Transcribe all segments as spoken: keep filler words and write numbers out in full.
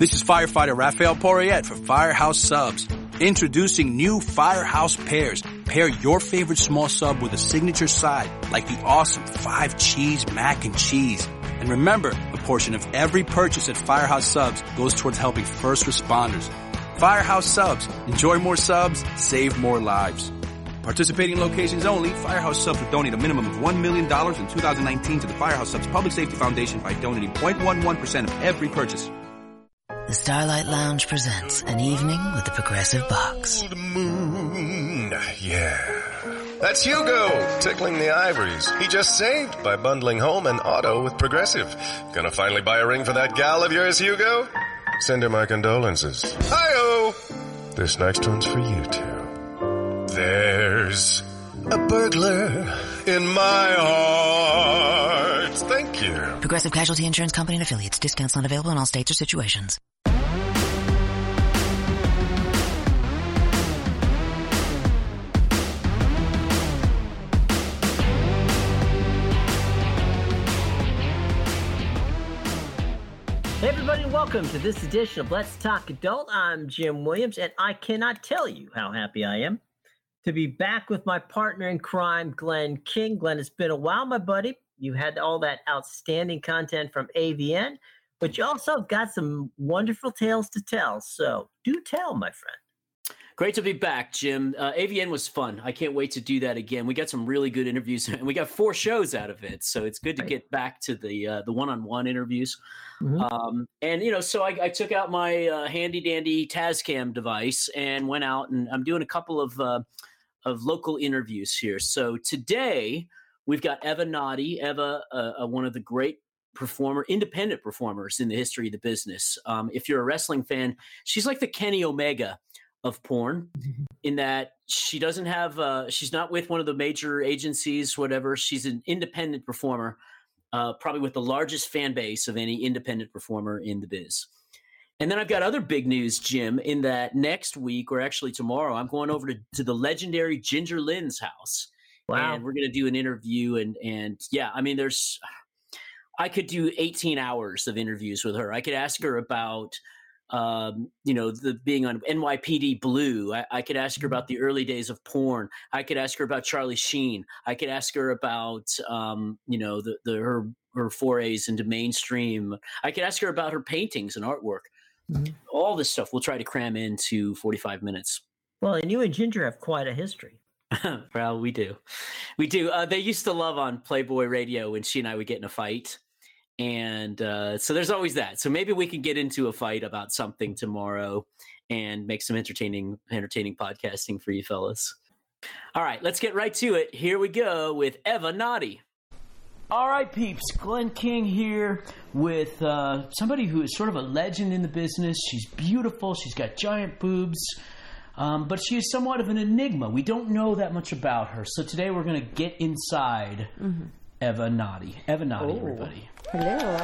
This is firefighter Rafael Porriette for Firehouse Subs. Introducing new Firehouse Pairs. Pair your favorite small sub with a signature side, like the awesome five cheese mac and cheese. And remember, a portion of every purchase at Firehouse Subs goes towards helping first responders. Firehouse Subs. Enjoy more subs, save more lives. Participating locations only. Firehouse Subs will donate a minimum of one million dollars in two thousand nineteen to the Firehouse Subs Public Safety Foundation by donating zero point one one percent of every purchase. The Starlight Lounge presents An Evening with the Progressive Box. Old moon, yeah. That's Hugo, tickling the ivories. He just saved by bundling home and auto with Progressive. Gonna finally buy a ring for that gal of yours, Hugo? Send her my condolences. Hi-oh! This next one's for you, too. There's a burglar in my heart. Thank you. Progressive Casualty Insurance Company and Affiliates. Discounts not available in all states or situations. Hey everybody, welcome to this edition of Let's Talk Adult. I'm Jim Williams, and I cannot tell you how happy I am to be back with my partner in crime, Glenn King. Glenn, it's been a while, my buddy. You had all that outstanding content from A V N, but you also got some wonderful tales to tell. So do tell, my friend. Great to be back, Jim. Uh, A V N was fun. I can't wait to do that again. We got some really good interviews, and we got four shows out of it. So it's good to get back to the uh, the one-on-one interviews. Mm-hmm. Um, and, you know, so I, I took out my uh, handy-dandy Tascam device and went out, and I'm doing a couple of uh, of local interviews here. So today we've got Eva Nadi. Eva, uh, uh, one of the great performer, independent performers in the history of the business. Um, if you're a wrestling fan, she's like the Kenny Omega of porn, in that she doesn't have, uh, she's not with one of the major agencies, whatever. She's an independent performer, uh, probably with the largest fan base of any independent performer in the biz. And then I've got other big news, Jim, in that next week, or actually tomorrow, I'm going over to, to the legendary Ginger Lynn's house. Wow. And we're going to do an interview. And, and yeah, I mean, there's, I could do eighteen hours of interviews with her. I could ask her about, Um, you know, the being on N Y P D Blue. I, I could ask her about the early days of porn. I could ask her about Charlie Sheen. I could ask her about, um, you know, the, the her her forays into mainstream. I could ask her about her paintings and artwork. Mm-hmm. All this stuff we'll try to cram into forty-five minutes. Well, and you and Ginger have quite a history. Well, we do. We do. Uh, they used to love on Playboy Radio when she and I would get in a fight. And uh, so there's always that. So maybe we can get into a fight about something tomorrow and make some entertaining, entertaining podcasting for you fellas. All right, let's get right to it. Here we go with Eva Nadi. All right, peeps. Glenn King here with uh, somebody who is sort of a legend in the business. She's beautiful. She's got giant boobs. Um, but she is somewhat of an enigma. We don't know that much about her. So today we're going to get inside mm-hmm. Eva Nadi. Eva Nadi, oh. everybody. Hello.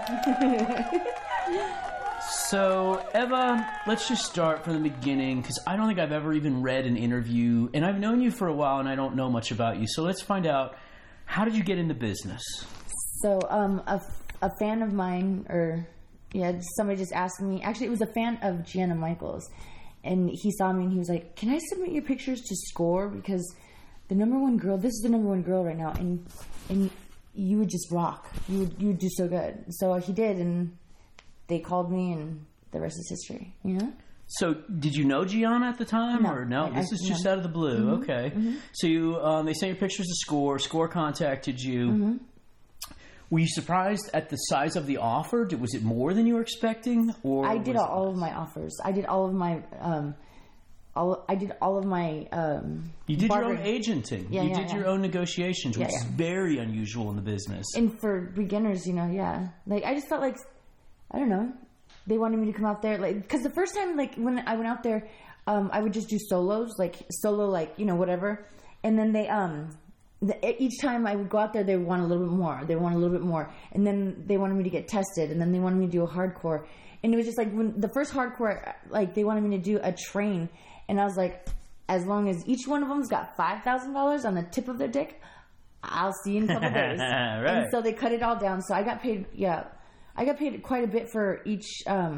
So, Eva, let's just start from the beginning, because I don't think I've ever even read an interview, and I've known you for a while, and I don't know much about you. So let's find out, how did you get into business? So, um, a, a fan of mine, or, yeah, somebody just asked me, actually, it was a fan of Gianna Michaels, and he saw me, and he was like, can I submit your pictures to SCORE? Because the number one girl, this is the number one girl right now, and and you would just rock. You would you would do so good. So he did, and they called me, and the rest is history. You know. So did you know Gianna at the time, no, or no? I, this I, is just no. out of the blue. Mm-hmm. Okay. Mm-hmm. So you um, they sent your pictures to SCORE. SCORE contacted you. Mm-hmm. Were you surprised at the size of the offer? Did, was it more than you were expecting? Or I did was all, it... of my offers. I did all of my. Um, All, I did all of my. Um, you did barter- your own agenting. Yeah, you yeah, did yeah. your own negotiations, which yeah, yeah. is very unusual in the business. And for beginners, you know, yeah. Like, I just felt like, I don't know, they wanted me to come out there. Like, because the first time, like, when I went out there, um, I would just do solos, like, solo, like, you know, whatever. And then they, um, the, each time I would go out there, they would want a little bit more. They want a little bit more. And then they wanted me to get tested. And then they wanted me to do a hardcore. And it was just like, when the first hardcore, like, they wanted me to do a train. And I was like, as long as each one of them's got five thousand dollars on the tip of their dick, I'll see you in a couple days. Right. And so they cut it all down. So I got paid, yeah, I got paid quite a bit for each um,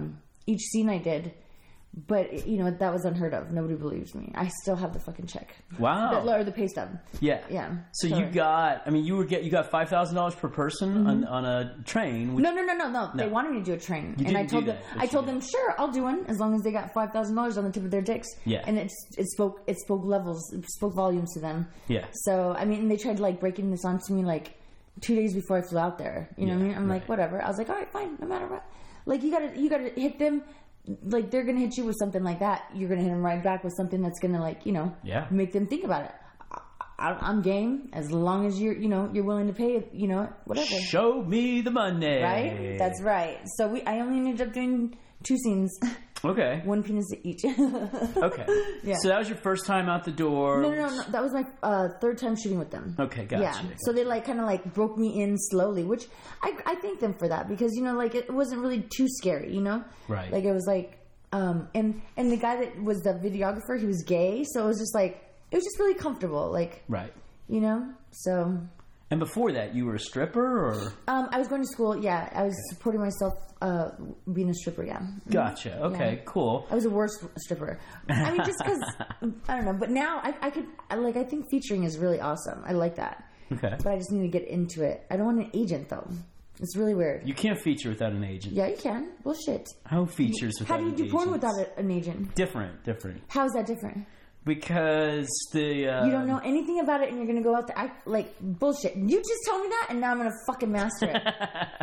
each scene I did. But, you know, that was unheard of. Nobody believes me. I still have the fucking check. Wow. The, or the pay stub. Yeah. Yeah. So Sorry. you got, I mean, you were get you got five thousand dollars per person mm-hmm. on, on a train. Which, no, no, no, no, no. They wanted me to do a train. You and I didn't told do them, that, I told you them, sure, I'll do one as long as they got five thousand dollars on the tip of their dicks. Yeah. And it's, it spoke, it spoke levels, it spoke volumes to them. Yeah. So, I mean, they tried like breaking this onto me like two days before I flew out there. You know yeah, what I mean? I'm right. like, whatever. I was like, all right, fine, no matter what. Like, you gotta, you gotta hit them. Like, they're gonna hit you with something like that. You're gonna hit them right back with something that's gonna, like, you know, yeah. make them think about it. I, I'm game as long as you're, you know, you're willing to pay, you know, whatever. Show me the money. Right? That's right. So we, I only ended up doing two scenes. Okay. One penis each. Okay. Yeah. So that was your first time out the door. No, no, no. no. That was my uh, third time shooting with them. Okay, gotcha. Yeah. Gotcha. So they like kind of like broke me in slowly, which I I thank them for that because you know like it wasn't really too scary, you know. Right. Like it was like, um, and and the guy that was the videographer, he was gay, so it was just like it was just really comfortable, like. Right. You know, so. And before that, you were a stripper, or? Um, I was going to school. Yeah, I was okay. supporting myself, uh, being a stripper. Yeah. Gotcha. Okay. Yeah. Cool. I was a worse stripper. I mean, just because I don't know. But now I, I could I, like. I think featuring is really awesome. I like that. Okay. But I just need to get into it. I don't want an agent though. It's really weird. You can't feature without an agent. Yeah, you can. Bullshit. How features without an agent? How do you do porn without a, an agent? Different. Different. How is that different? Because the uh, you don't know anything about it, and you're gonna go out there act like bullshit. You just told me that, and now I'm gonna fucking master it.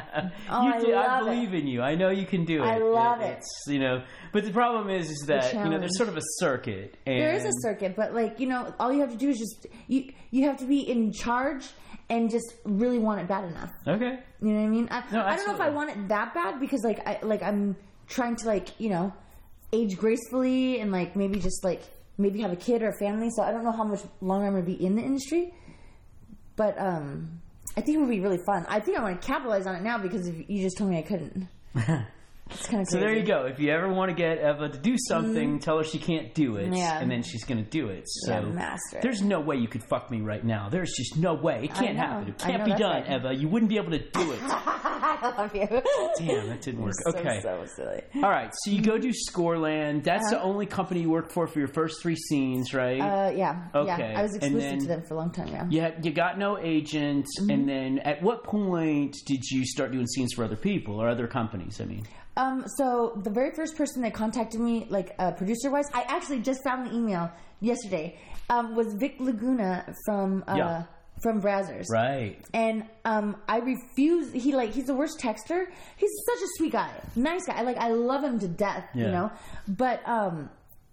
Oh, you I do. love I believe it. in you. I know you can do it. I love it. It's, you know, but the problem is, is that you know there's sort of a circuit. And there is a circuit, but like you know, all you have to do is just you. You have to be in charge and just really want it bad enough. Okay. You know what I mean? I, no, I don't know if I want it that bad because like I like I'm trying to like you know age gracefully and like maybe just like. Maybe have a kid or a family, so I don't know how much longer I'm going to be in the industry. But um, I think it would be really fun. I think I want to capitalize on it now because if you just told me I couldn't. It's kind of crazy. So there you go. If you ever want to get Eva to do something, mm. tell her she can't do it, yeah. and then she's going to do it. So yeah, master it. There's no way you could fuck me right now. There's just no way. It can't happen. It can't know, be done, right. Eva. You wouldn't be able to do it. I love you. Damn, that didn't work. So, okay. So silly. All right. So you go do Scoreland. That's uh-huh. the only company you worked for for your first three scenes, right? Uh, yeah. Okay. Yeah. I was exclusive then, to them for a long time. Yeah. You had, you got no agent, mm-hmm. and then at what point did you start doing scenes for other people or other companies? I mean. Um, so the very first person that contacted me, like uh, producer-wise, I actually just found the email yesterday. Um, was Vic Laguna from uh, yeah. from Brazzers, right? And um, I refuse. He like he's the worst texter. He's such a sweet guy, nice guy. I like I love him to death, yeah. you know. But um,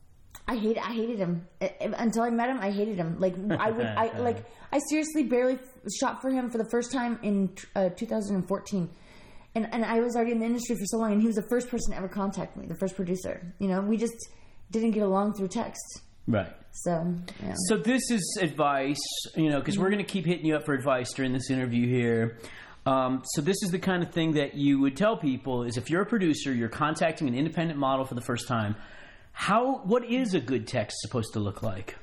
I hate I hated him I, until I met him. I hated him. Like I would I like I seriously barely shot for him for the first time in uh, two thousand fourteen. And and I was already in the industry for so long, and he was the first person to ever contact me, the first producer. You know, we just didn't get along through text. Right. So, yeah. So this is advice, you know, because mm-hmm. we're going to keep hitting you up for advice during this interview here. Um, so this is the kind of thing that you would tell people is if you're a producer, you're contacting an independent model for the first time, how what is a good text supposed to look like?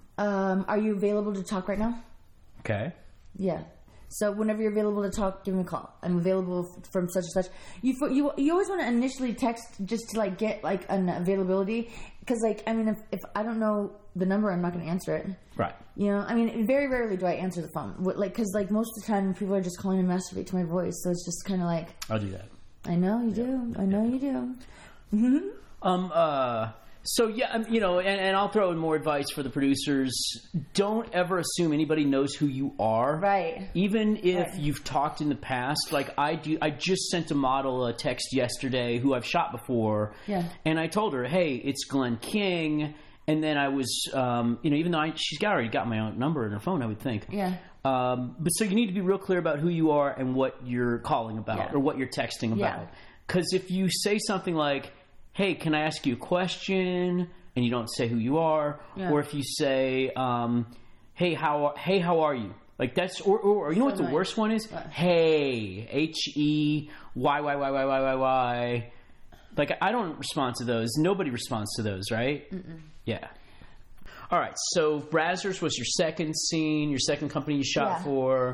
Um, are you available to talk right now? Okay. Yeah. So whenever you're available to talk, give me a call. I'm available from such and such. You you you always want to initially text just to like get like an availability because like I mean if, if I don't know the number, I'm not going to answer it. Right. You know, I mean very rarely do I answer the phone. Like because like most of the time people are just calling to masturbate to my voice, so it's just kind of like I'll do that. I know you yeah. do. I know yeah. you do. Mm-hmm. Um. Uh. So, yeah, you know, and, and I'll throw in more advice for the producers. Don't ever assume anybody knows who you are. Right. Even if right. you've talked in the past. Like, I do. I just sent a model a text yesterday who I've shot before. Yeah. And I told her, hey, it's Glenn King. And then I was, um, you know, even though I, she's got already got my own number in her phone, I would think. Yeah. Um, but so you need to be real clear about who you are and what you're calling about yeah. or what you're texting about. Because if you say something like, hey, can I ask you a question? And you don't say who you are. Yeah. Or if you say, um, hey, how hey, how are you? Like that's, or, or you know so what the nice. worst one is? What? Hey, H E Y Y Y Y Y Y Y. Like I don't respond to those. Nobody responds to those, right? Mm-mm. Yeah. All right. So Brazzers was your second scene, your second company you shot yeah. for.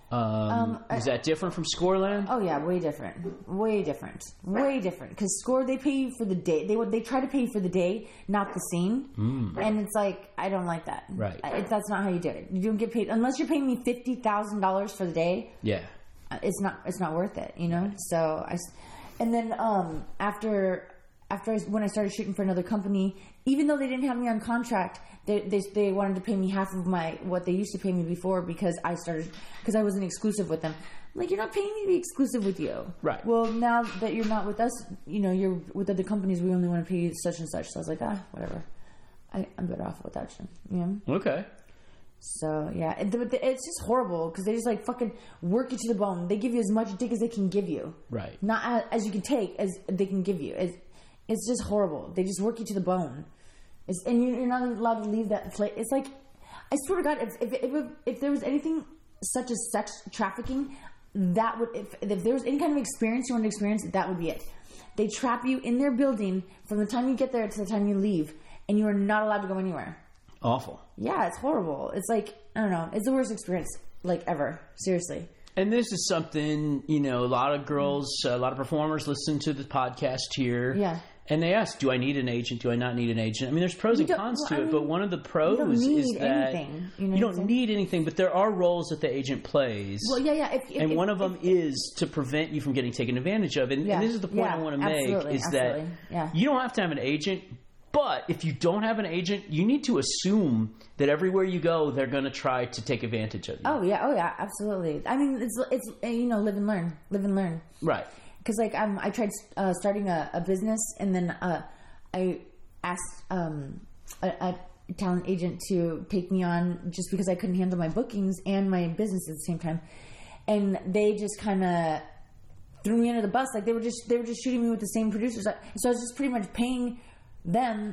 Um, um, is that different from Scoreland? Oh yeah, way different, way different, way different. Because Score, they pay you for the day. They would they try to pay you for the day, not the scene. Mm. And it's like, I don't like that. Right. It, that's not how you do it. You don't get paid unless you're paying me fifty thousand dollars for the day. Yeah. It's not. It's not worth it. You know. So I, and then um, after after I, when I started shooting for another company, even though they didn't have me on contract. They, they they wanted to pay me half of my what they used to pay me before because I started because I wasn't exclusive with them. I'm like, you're not paying me to be exclusive with you, right? Well, now that you're not with us, you know, you're with other companies. We only want to pay you such and such. So I was like, ah, whatever. I, I'm better off without you. You know? Okay. So yeah, it, it's just horrible because they just like fucking work you to the bone. They give you as much dick as they can give you, right? Not as, as you can take as they can give you. It's, it's just horrible. They just work you to the bone. It's, and you're not allowed to leave that place. It's like, I swear to God, if if, if if there was anything such as sex trafficking, that would, if, if there was any kind of experience you want to experience, that would be it. They trap you in their building from the time you get there to the time you leave, and you are not allowed to go anywhere. Awful. Yeah, it's horrible. It's like, I don't know, it's the worst experience, like, ever. Seriously. And this is something, you know, a lot of girls, a lot of performers listen to the podcast here. Yeah. And they ask, do I need an agent? Do I not need an agent? I mean, there's pros and cons well, to I it, mean, but one of the pros is that anything, you, know you don't need anything, but there are roles that the agent plays. Well, yeah, yeah. If, if, and if, one if, of them if, is to prevent you from getting taken advantage of. And, yeah, and this is the point yeah, I want to make, is absolutely, that yeah. you don't have to have an agent, but if you don't have an agent, you need to assume that everywhere you go, they're going to try to take advantage of you. Oh, yeah, oh, yeah, absolutely. I mean, it's, it's you know, live and learn, live and learn. Right. Because, like, um, I tried uh, starting a, a business, and then... Uh, I asked um, a, a talent agent to take me on just because I couldn't handle my bookings and my business at the same time, and they just kind of threw me under the bus. Like they were just they were just shooting me with the same producers. So I was just pretty much paying them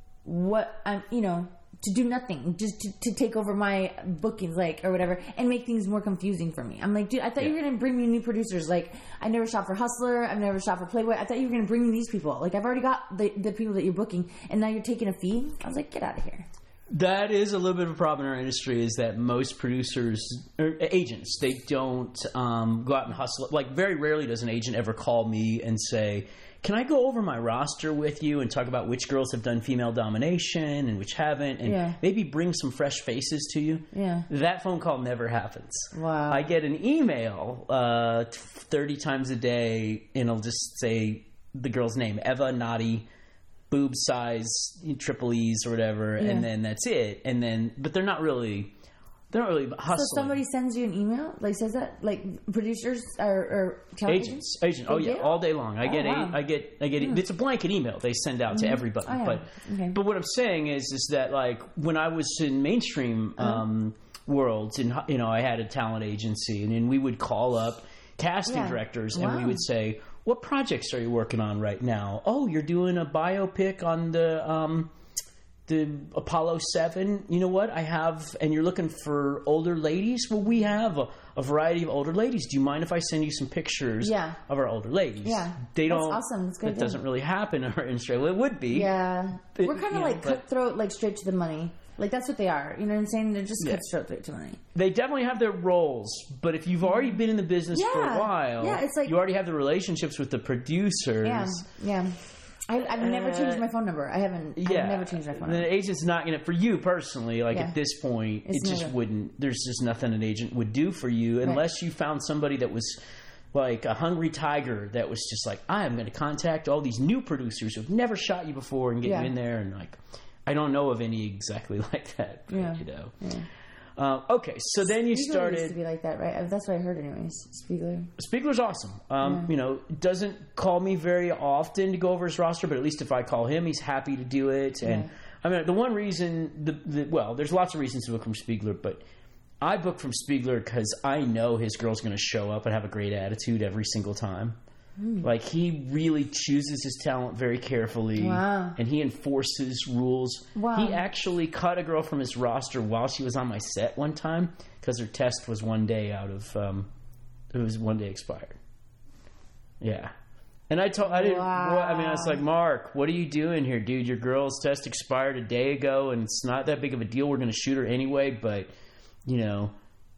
what I'm, you know, to do nothing, just to, to take over my bookings, like, or whatever, and make things more confusing for me. I'm like, dude, I thought yeah. you were going to bring me new producers. Like, I never shot for Hustler. I've never shot for Playboy. I thought you were going to bring me these people. Like, I've already got the, the people that you're booking, and now you're taking a fee? I was like, get out of here. That is a little bit of a problem in our industry, is that most producers, or agents, they don't um, go out and hustle. Like, very rarely does an agent ever call me and say, can I go over my roster with you and talk about which girls have done female domination and which haven't, and yeah. maybe bring some fresh faces to you? Yeah. That phone call never happens. Wow. I get an email uh, thirty times a day, and it'll just say the girl's name, Eva Naughty, boob size, triple E's or whatever, yeah. and then that's it. And then, but they're not really... They're not really hustling. So somebody sends you an email, like says that, like producers or, or agents, agents. Oh yeah, all day long. I oh, get, wow. a, I get, I get. Hmm. It's a blanket email they send out to mm-hmm. everybody. Oh, yeah. But, okay. but what I'm saying is, is that like when I was in mainstream uh-huh. um, worlds, and you know, I had a talent agency, and then we would call up casting yeah. directors, wow. and we would say, "What projects are you working on right now?" "Oh, you're doing a biopic on the." Um, The Apollo seven, you know what? I have, and you're looking for older ladies? Well, we have a, a variety of older ladies. Do you mind if I send you some pictures yeah. of our older ladies? Yeah. They That's don't, awesome. That's good. That doesn't really happen in our industry. Well, it would be. Yeah. But, We're kind of like know, cutthroat, like straight to the money. Like, that's what they are. You know what I'm saying? They're just yeah. cutthroat to money. They definitely have their roles, but if you've already been in the business yeah. for a while, yeah, it's like, you already have the relationships with the producers. Yeah, yeah. I, I've never uh, changed my phone number. I haven't. Yeah, I've never changed my phone number. The agent's not going to, for you personally, like yeah. at this point, it's it just never. wouldn't, there's just nothing an agent would do for you unless right. you found somebody that was like a hungry tiger that was just like, I am going to contact all these new producers who've never shot you before and get yeah. you in there. And like, I don't know of any exactly like that, but, yeah. you know. Yeah. Uh, okay, so then you Spiegler started. Used to be like that, right? That's what I heard, anyways. Spiegler. Spiegler's awesome. Um, yeah. You know, doesn't call me very often to go over his roster, but at least if I call him, he's happy to do it. And yeah. I mean, the one reason, the, the well, there's lots of reasons to book from Spiegler, but I book from Spiegler because I know his girl's going to show up and have a great attitude every single time. Mm. Like, he really chooses his talent very carefully. Wow. And he enforces rules. Wow. He actually cut a girl from his roster while she was on my set one time because her test was one day out of, um, it was one day expired. Yeah. And I told, I didn't, wow. well, I mean, I was like, Mark, what are you doing here, dude? Your girl's test expired a day ago and it's not that big of a deal. We're going to shoot her anyway, but, you know,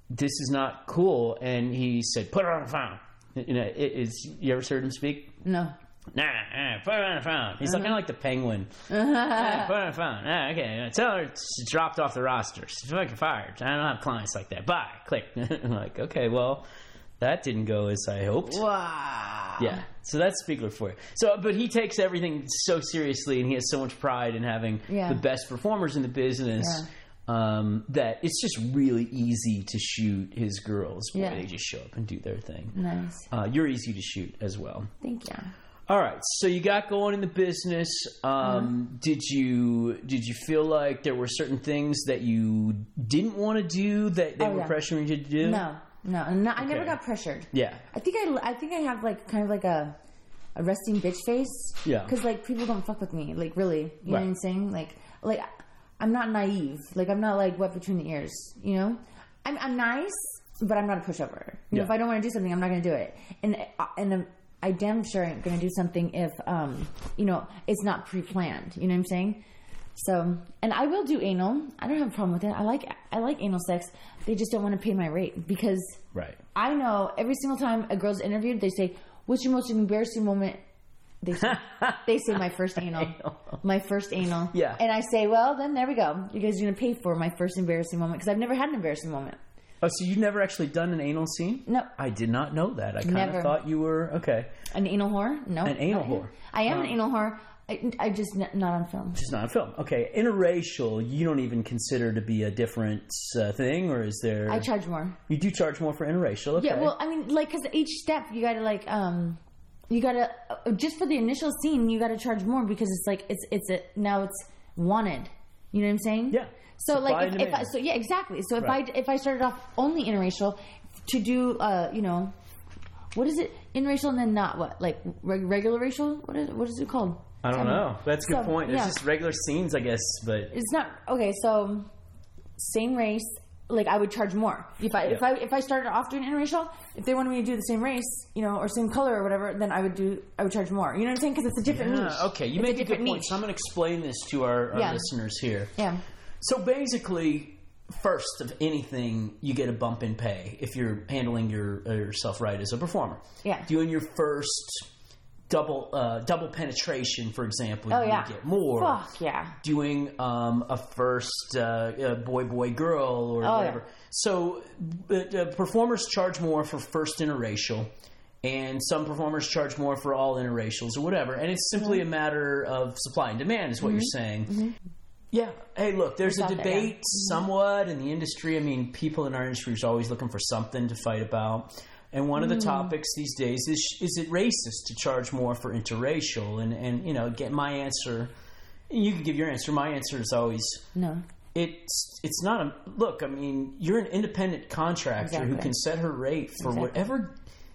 this is not cool. And he said, put her on the phone. You know, it is, you ever heard him speak? No. Nah, nah, put her on the phone. He's uh-huh. kind of like the penguin. Uh-huh. Nah, put her on the phone. Nah, okay, tell her she dropped off the roster. She's fucking fired. I don't have clients like that. Bye. Click. I'm like, okay, well, that didn't go as I hoped. Wow. Yeah. So that's Spiegler for you. So, but he takes everything so seriously, and he has so much pride in having yeah. the best performers in the business. Yeah. Um, that it's just really easy to shoot his girls. Where yeah. they just show up and do their thing. Nice. Uh, you're easy to shoot as well. Thank you. All right, so you got going in the business. Um, uh-huh. Did you did you feel like there were certain things that you didn't want to do that they oh, were yeah. pressuring you to do? No, no, no I okay. never got pressured. Yeah, I think I, I think I have like kind of like a a resting bitch face. Yeah, because like people don't fuck with me. Like really, you right. know what I'm saying? Like like I'm not naive. Like I'm not like wet between the ears. You know, I'm I'm nice, but I'm not a pushover. You yeah. know, if I don't want to do something, I'm not going to do it. And and. Um, I damn sure ain't going to do something if, um, you know, it's not pre-planned. You know what I'm saying? So, and I will do anal. I don't have a problem with it. I like I like anal sex. They just don't want to pay my rate because right. I know every single time a girl's interviewed, they say, "What's your most embarrassing moment?" They say, they say my first anal, my first anal. Yeah. And I say, well, then there we go. You guys are going to pay for my first embarrassing moment because I've never had an embarrassing moment. Oh, so you've never actually done an anal scene? No. I did not know that. I kind of thought you were, okay. An anal whore? No. An anal whore. I am um, an anal whore. I, I just, n- not on film. Just not on film. Okay. Interracial, you don't even consider to be a different uh, thing, or is there... I charge more. You do charge more for interracial, okay. Yeah, well, I mean, like, because each step, you got to, like, um... You got to... Uh, just for the initial scene, you got to charge more because it's, like, it's, it's a... Now it's wanted. You know what I'm saying? Yeah. So Supply like, if, if I, so yeah, exactly. So if right. I if I started off only interracial, to do, uh, you know, what is it? Interracial and then not what? Like reg- regular racial? What is what is it called? I don't know. That's a good so, point. It's yeah. just regular scenes, I guess, but it's not okay. So same race, like I would charge more if I yeah. if I if I started off doing interracial. If they wanted me to do the same race, you know, or same color or whatever, then I would do I would charge more. You know what I'm saying? Because it's a different yeah. niche. Okay, you it's make a, a good niche. point. So I'm going to explain this to our, our yeah. listeners here. Yeah. So basically, first of anything, you get a bump in pay if you're handling your uh, yourself right as a performer. Yeah. Doing your first double uh, double penetration, for example, oh, you yeah. get more. Fuck yeah. Doing um, a first uh, boy boy girl or oh, whatever. Yeah. So uh, performers charge more for first interracial. And some performers charge more for all interracials or whatever. And it's simply mm-hmm. a matter of supply and demand is what mm-hmm. you're saying. Mm-hmm. Yeah. Hey, look, there's it's a debate there, yeah. somewhat in the industry. I mean, people in our industry are always looking for something to fight about. And one mm. of the topics these days is, is it racist to charge more for interracial? And, and, you know, get my answer. You can give your answer. My answer is always... No. It's it's not a... Look, I mean, you're an independent contractor exactly. who can set her rate for exactly. whatever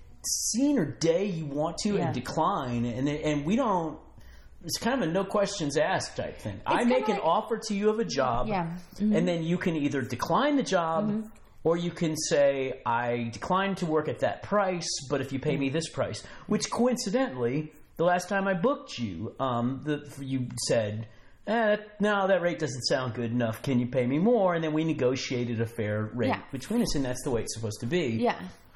scene or day you want to yeah. and decline. And, and we don't... It's kind of a no questions asked type thing. It's I make like, an offer to you of a job, yeah. mm-hmm. and then you can either decline the job, mm-hmm. or you can say, I decline to work at that price, but if you pay me this price, which coincidentally, the last time I booked you, um, the, you said, eh, no, that rate doesn't sound good enough. Can you pay me more? And then we negotiated a fair rate yeah. between us, and that's the way it's supposed to be. Yeah.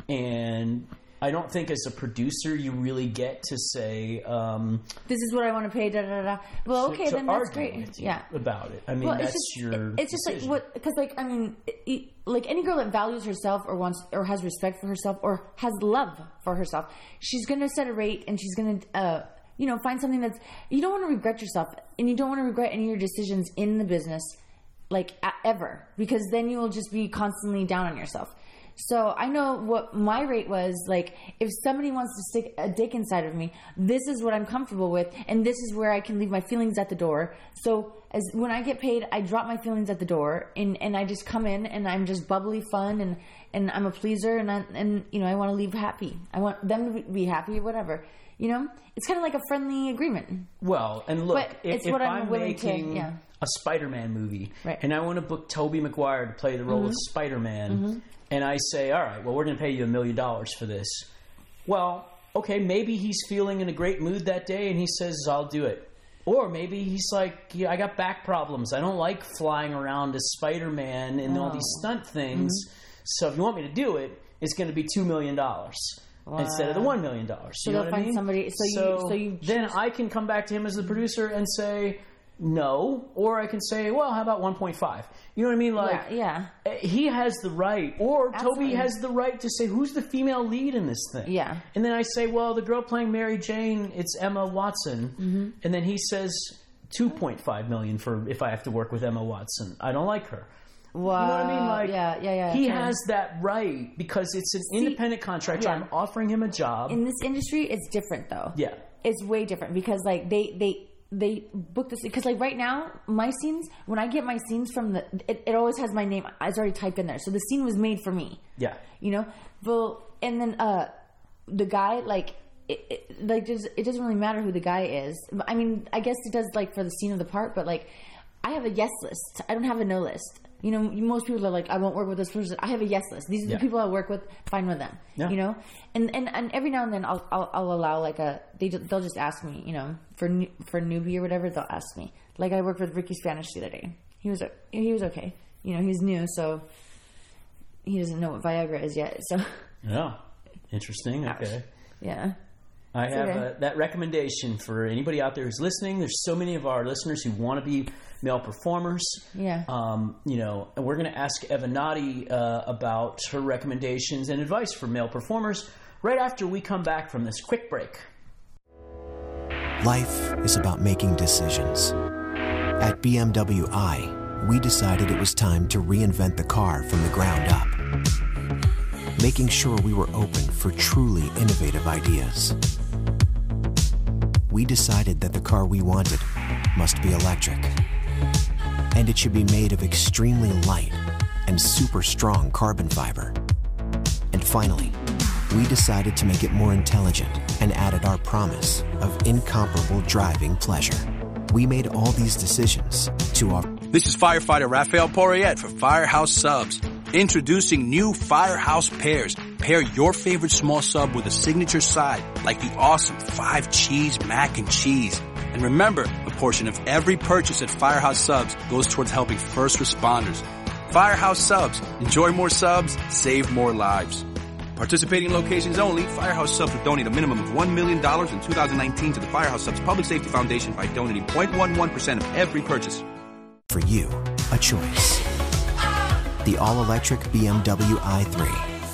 And... I don't think as a producer you really get to say um, this is what I want to pay. Da da da. Well, okay, to, to then that's great. Yeah, about it. I mean, well, that's it's just, your. It's just decision. like what because like I mean, it, like any girl that values herself or wants or has respect for herself or has love for herself, she's gonna set a rate and she's gonna uh, you know find something that's you don't want to regret yourself and you don't want to regret any of your decisions in the business like ever because then you will just be constantly down on yourself. So I know what my rate was, like, if somebody wants to stick a dick inside of me, this is what I'm comfortable with, and this is where I can leave my feelings at the door. So as when I get paid, I drop my feelings at the door, and, and I just come in, and I'm just bubbly fun, and, and I'm a pleaser, and, I, and you know, I want to leave happy. I want them to be happy or whatever. You know? It's kind of like a friendly agreement. Well, and look, but if, it's if what I'm, I'm willing making to, yeah. a Spider-Man movie, right. and I want to book Tobey Maguire to play the role mm-hmm. of Spider-Man, mm-hmm. and I say, all right, well, we're going to pay you a million dollars for this. Well, okay, maybe he's feeling in a great mood that day, and he says, I'll do it. Or maybe he's like, yeah, I got back problems. I don't like flying around as Spider-Man and oh. all these stunt things. Mm-hmm. So if you want me to do it, it's going to be two million dollars. Wow. Instead of the one million dollars. So you know they'll what find I mean? somebody. So, so, you, so you then I can come back to him as the producer and say no, or I can say, well, how about one point five? You know what I mean? Like, yeah, yeah. He has the right, or Absolutely. Toby has the right to say, who's the female lead in this thing? Yeah. And then I say, well, the girl playing Mary Jane, it's Emma Watson. Mm-hmm. And then he says two point five million for if I have to work with Emma Watson. I don't like her. Wow. You know what I mean? Like, yeah, yeah, yeah. He yeah. has that right because it's an See, independent contractor. yeah. I'm offering him a job. In this industry, it's different though. Yeah. It's way different because like they they they book this because like right now my scenes, when I get my scenes from the it, it always has my name. It's already typed in there, so the scene was made for me. Yeah. You know, well, and then uh, the guy like. It, it, like does, it doesn't really matter who the guy is. I mean, I guess it does like for the scene of the part, but like I have a yes list. I don't have a no list. You know, most people are like, I won't work with this person. I have a yes list. These are yeah. the people I work with. Fine with them. Yeah. You know, and, and and every now and then I'll I'll, I'll allow like a they they'll just ask me. You know, for for newbie or whatever, they'll ask me. Like I worked with Ricky Spanish the other day. He was he was okay. You know, he's new, so he doesn't know what Viagra is yet. So yeah, interesting. Okay. Yeah. I have okay. a, that recommendation for anybody out there who's listening. There's so many of our listeners who want to be male performers. Yeah. Um, you know, and we're going to ask Evanati uh, about her recommendations and advice for male performers right after we come back from this quick break. Life is about making decisions. At B M W i, we decided it was time to reinvent the car from the ground up, making sure we were open for truly innovative ideas. We decided that the car we wanted must be electric, and it should be made of extremely light and super strong carbon fiber. And finally, we decided to make it more intelligent and added our promise of incomparable driving pleasure. We made all these decisions to our... This is firefighter Raphael Porriette for Firehouse Subs. Introducing new Firehouse Pairs. Pair your favorite small sub with a signature side, like the awesome five cheese mac and cheese. And remember, a portion of every purchase at Firehouse Subs goes towards helping first responders. Firehouse Subs. Enjoy more subs, save more lives. Participating locations only, Firehouse Subs will donate a minimum of one million dollars in two thousand nineteen to the Firehouse Subs Public Safety Foundation by donating zero point one one percent of every purchase. For you, a choice. The all-electric B M W i three.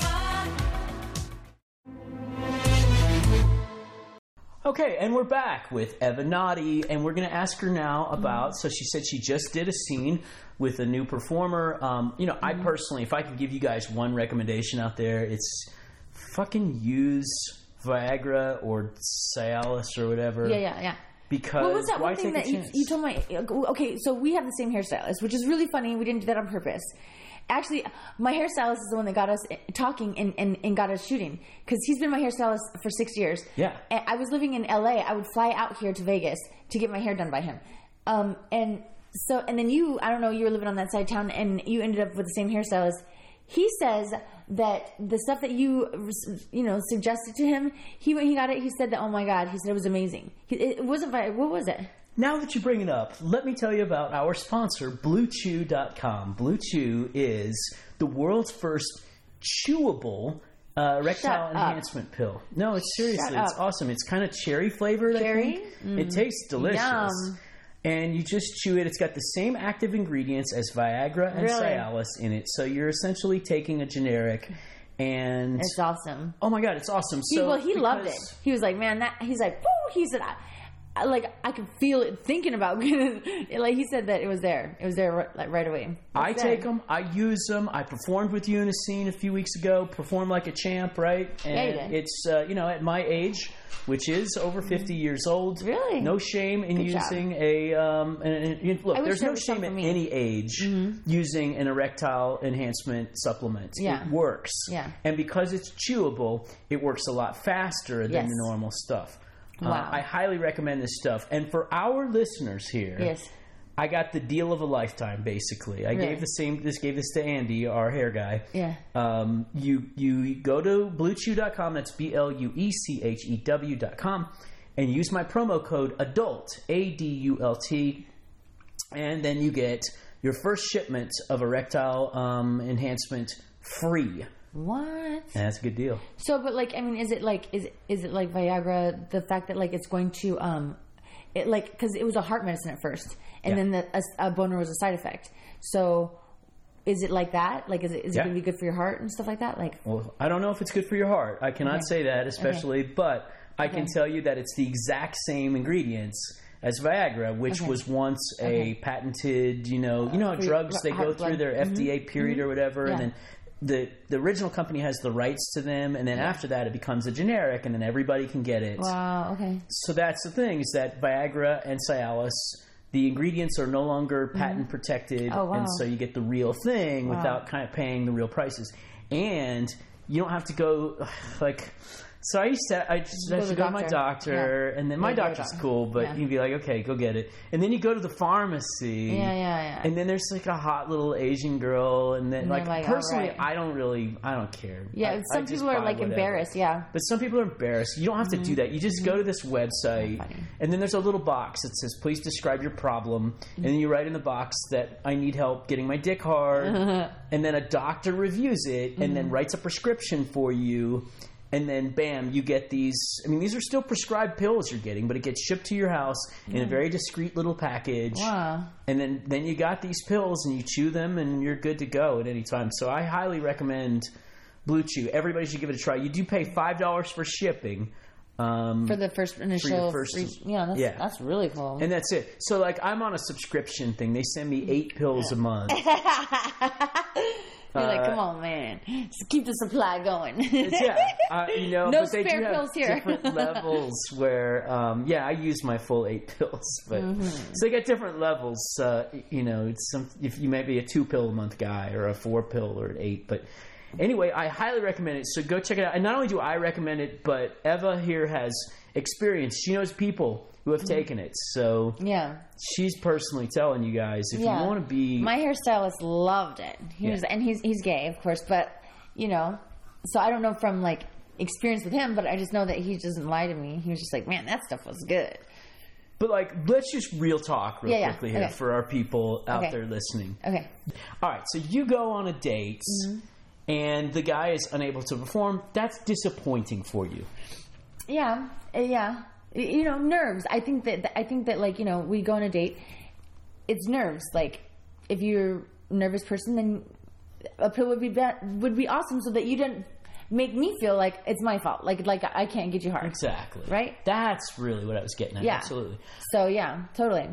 Okay, and we're back with Evanati, and we're going to ask her now about, so she said she just did a scene with a new performer. Um, you know, I personally, if I could give you guys one recommendation out there, it's fucking use Viagra or Cialis or whatever. Yeah, yeah, yeah. Because what was that why one thing take that a you, chance? you told me? Okay, so we have the same hairstylist, which is really funny. We didn't do that on purpose. Actually, my hairstylist is the one that got us talking and, and, and got us shooting because he's been my hairstylist for six years. Yeah. And I was living in L A. I would fly out here to Vegas to get my hair done by him. Um, and so, and then you, I don't know, you were living on that side of town and you ended up with the same hairstylist. He says that the stuff that you, you know, suggested to him, he when he got it, he said that, oh my God, he said it was amazing. It wasn't, what was it? Now that you bring it up, let me tell you about our sponsor, Blue Chew dot com. Blue Chew is the world's first chewable uh, erectile Shut enhancement up. pill. No, it's seriously, Shut it's up. awesome. It's kind of cherry flavored, Cherry? I think. Mm. It tastes delicious. Yum. And you just chew it. It's got the same active ingredients as Viagra and Really? Cialis in it. So you're essentially taking a generic and... It's awesome. Oh my God, it's awesome. He, So well, he loved it. because- He was like, man, that, he's like, woo, he said, I, I, like, I could feel it thinking about, like, he said that it was there. It was there right, like, right away. I It's take there. them. I use them. I performed with you in a scene a few weeks ago. Performed like a champ, right? And Yeah, you did. it's uh, you know, at my age, which is over fifty years old. Really? No shame in Good job. using a. Um, an, an, you- look, I wish there's there no was some shame for at me. any age using an erectile enhancement supplement. Yeah. It works. Yeah. And because it's chewable, it works a lot faster than Yes. the normal stuff. Uh, Wow. I highly recommend this stuff. And for our listeners here, Yes. I got the deal of a lifetime, basically. I Really? gave the same. This gave this to Andy, our hair guy. Yeah. Um, you you go to blue chew dot com. That's B L U E C H E W dot com, and use my promo code ADULT, A D U L T, and then you get your first shipment of erectile um, enhancement free. What? And that's a good deal. So, but like, I mean, is it like, is is it like Viagra? The fact that like it's going to, um, it like because it was a heart medicine at first, and yeah. then the, a, a boner was a side effect. So, is it like that? Like, is it is yeah. it going to be good for your heart and stuff like that? Like, well, I don't know if it's good for your heart. I cannot okay. say that, especially, okay. but I okay. can tell you that it's the exact same ingredients as Viagra, which okay. was once a okay. patented, you know, you know how drugs they go through their mm-hmm. F D A period mm-hmm. or whatever, yeah. and then the the original company has the rights to them, and then yeah. after that it becomes a generic, and then everybody can get it. Wow. Okay. So that's the thing, is that Viagra and Cialis, the ingredients are no longer patent mm-hmm. protected, oh, wow. and so you get the real thing wow. without kind of paying the real prices, and you don't have to go like. So I used to, I just have to go to my doctor, yeah. and then my doctor's doctor. cool, but yeah. he'd be like, okay, go get it. And then you go to the pharmacy. Yeah, yeah, yeah. And then there's like a hot little Asian girl, and then and like, like, personally, right. I don't really, I don't care. Yeah, I, some I people are like whatever. embarrassed, yeah. But some people are embarrassed. You don't have mm-hmm. to do that. You just mm-hmm. go to this website, and then there's a little box that says, please describe your problem. Mm-hmm. And then you write in the box that I need help getting my dick hard. And then a doctor reviews it, and mm-hmm. then writes a prescription for you. And then, bam, you get these. I mean, these are still prescribed pills you're getting, but it gets shipped to your house in mm. a very discreet little package. Wow. And then, then you got these pills, and you chew them, and you're good to go at any time. So I highly recommend Blue Chew. Everybody should give it a try. You do pay five dollars for shipping. Um, for the first initial. First, free, yeah, that's, yeah, that's really cool. And that's it. So, like, I'm on a subscription thing. They send me eight pills a month. You're like, come on, man. Just keep the supply going. yeah, uh, you know, no but they spare do have pills here. different levels where, um, yeah, I use my full eight pills, but mm-hmm. so they get different levels. Uh, you know, it's some, if you may be a two pill a month guy or a four pill or an eight, but anyway, I highly recommend it. So go check it out. And not only do I recommend it, but Eva here has experience. She knows people who have taken it. So yeah, she's personally telling you guys, if yeah. you want to be... My hairstylist loved it. He yeah. was, and he's he's gay, of course, but, you know, so I don't know from, like, experience with him, but I just know that he doesn't lie to me. He was just like, man, that stuff was good. But, like, let's just real talk real yeah, quickly yeah. here okay. for our people out okay. there listening. Okay. All right, so you go on a date, mm-hmm. and the guy is unable to perform. That's disappointing for you. Yeah, yeah. You know, nerves. I think that I think that like, you know, we go on a date, it's nerves. Like, if you're a nervous person, then a pill would be be- would be awesome, so that you didn't make me feel like it's my fault. Like like I can't get you hard. Exactly. Right? That's really what I was getting at. Yeah. Absolutely. So yeah, totally.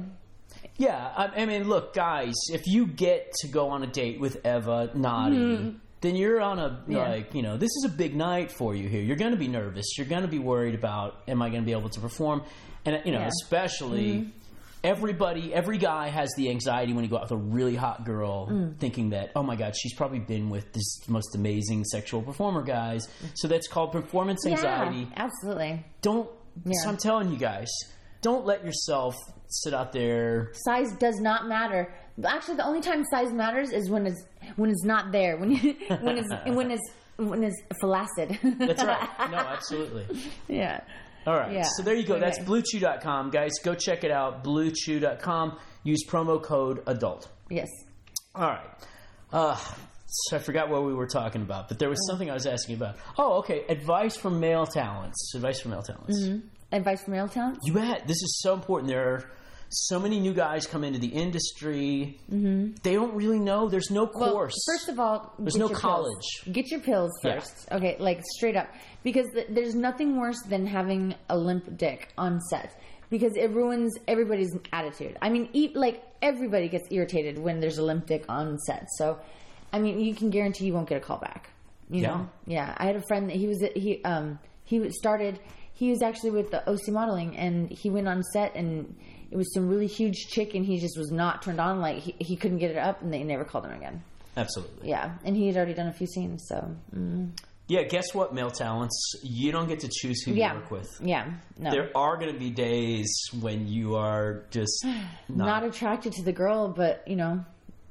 Yeah, I, I mean, look, guys, if you get to go on a date with Eva Naughty. Mm-hmm. Then you're on a, yeah. like, you know, this is a big night for you here. You're going to be nervous. You're going to be worried about, am I going to be able to perform? And, you know, yeah. especially mm-hmm. everybody, every guy has the anxiety when you go out with a really hot girl mm. thinking that, oh my God, she's probably been with this most amazing sexual performer guys. So that's called performance anxiety. Yeah, absolutely. Don't, yeah. so I'm telling you guys, don't let yourself sit out there. Size does not matter. Actually, the only time size matters is when it's when it's not there. When you, when it's when it's when it's flaccid. That's right. No, absolutely. Yeah. All right. Yeah. So there you go. Okay. That's blue chew dot com, guys. Go check it out. blue chew dot com. Use promo code adult. Yes. All right. Uh, so I forgot what we were talking about, but there was something I was asking about. Oh, okay. Advice from male talents. Advice from male talents. Mm-hmm. Advice from male talents? You bet. This is so important. There are so many new guys come into the industry. Mm-hmm. They don't really know. There's no course. Well, first of all, there's no college. Pills. Get your pills first. Yeah. Okay, like straight up. Because th- there's nothing worse than having a limp dick on set. Because it ruins everybody's attitude. I mean, eat, like, everybody gets irritated when there's a limp dick on set. So, I mean, you can guarantee you won't get a call back. You yeah. know? Yeah. I had a friend that he was, he, um, he started, he was actually with the O C modeling, and he went on set, and it was some really huge chick, and he just was not turned on. Like, he, he couldn't get it up, and they never called him again. Absolutely. Yeah. And he had already done a few scenes, so. Mm. Yeah, guess what, male talents? You don't get to choose who yeah. you work with. Yeah, no. There are going to be days when you are just not... not attracted to the girl, but, you know,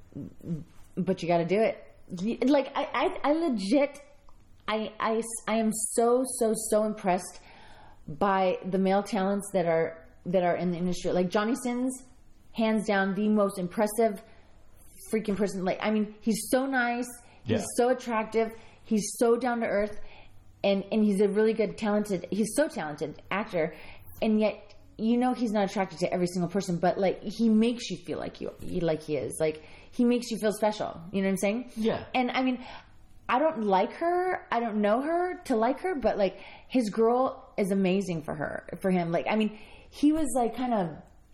but you got to do it. Like, I, I, I legit, I, I, I am so, so, so impressed by the male talents that are that are in the industry. Like, Johnny Sins, hands down, the most impressive freaking person. Like, I mean, he's so nice. He's Yeah. so attractive. He's so down to earth, and and he's a really good, talented. He's so talented actor, and yet you know he's not attracted to every single person, but like he makes you feel like you, like he is. Like he makes you feel special. You know what I'm saying? Yeah. And I mean, I don't like her. I don't know her to like her, but like his girl is amazing for her, for him. Like I mean, he was like kind of,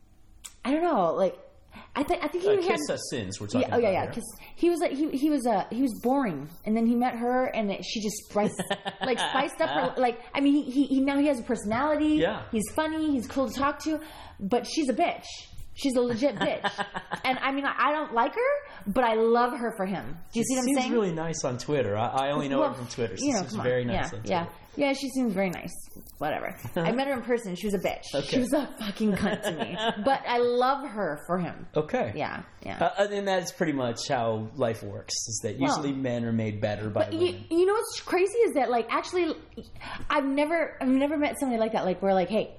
I don't know, like. I think I think he uh, had Kiss Us Sins. We're talking yeah, oh about yeah, yeah. here. Because he was like he he was uh he was boring, and then he met her, and it, she just spiced like spiced up her like. I mean, he, he he now he has a personality. Yeah, he's funny. He's cool to talk to, but she's a bitch. She's a legit bitch. And I mean, I, I don't like her, but I love her for him. Do you she see what I'm seems saying? really nice on Twitter. I, I only know well, her from Twitter. She you know, seems come very on. nice yeah, on Twitter. Yeah. Yeah, she seems very nice. Whatever. I met her in person. She was a bitch. Okay. She was a fucking cunt to me. But I love her for him. Okay. Yeah, yeah. Uh, and that's pretty much how life works, is that usually well, men are made better by but women. You, you know what's crazy is that, like, actually, I've never, I've never met somebody like that. Like, we're like, hey,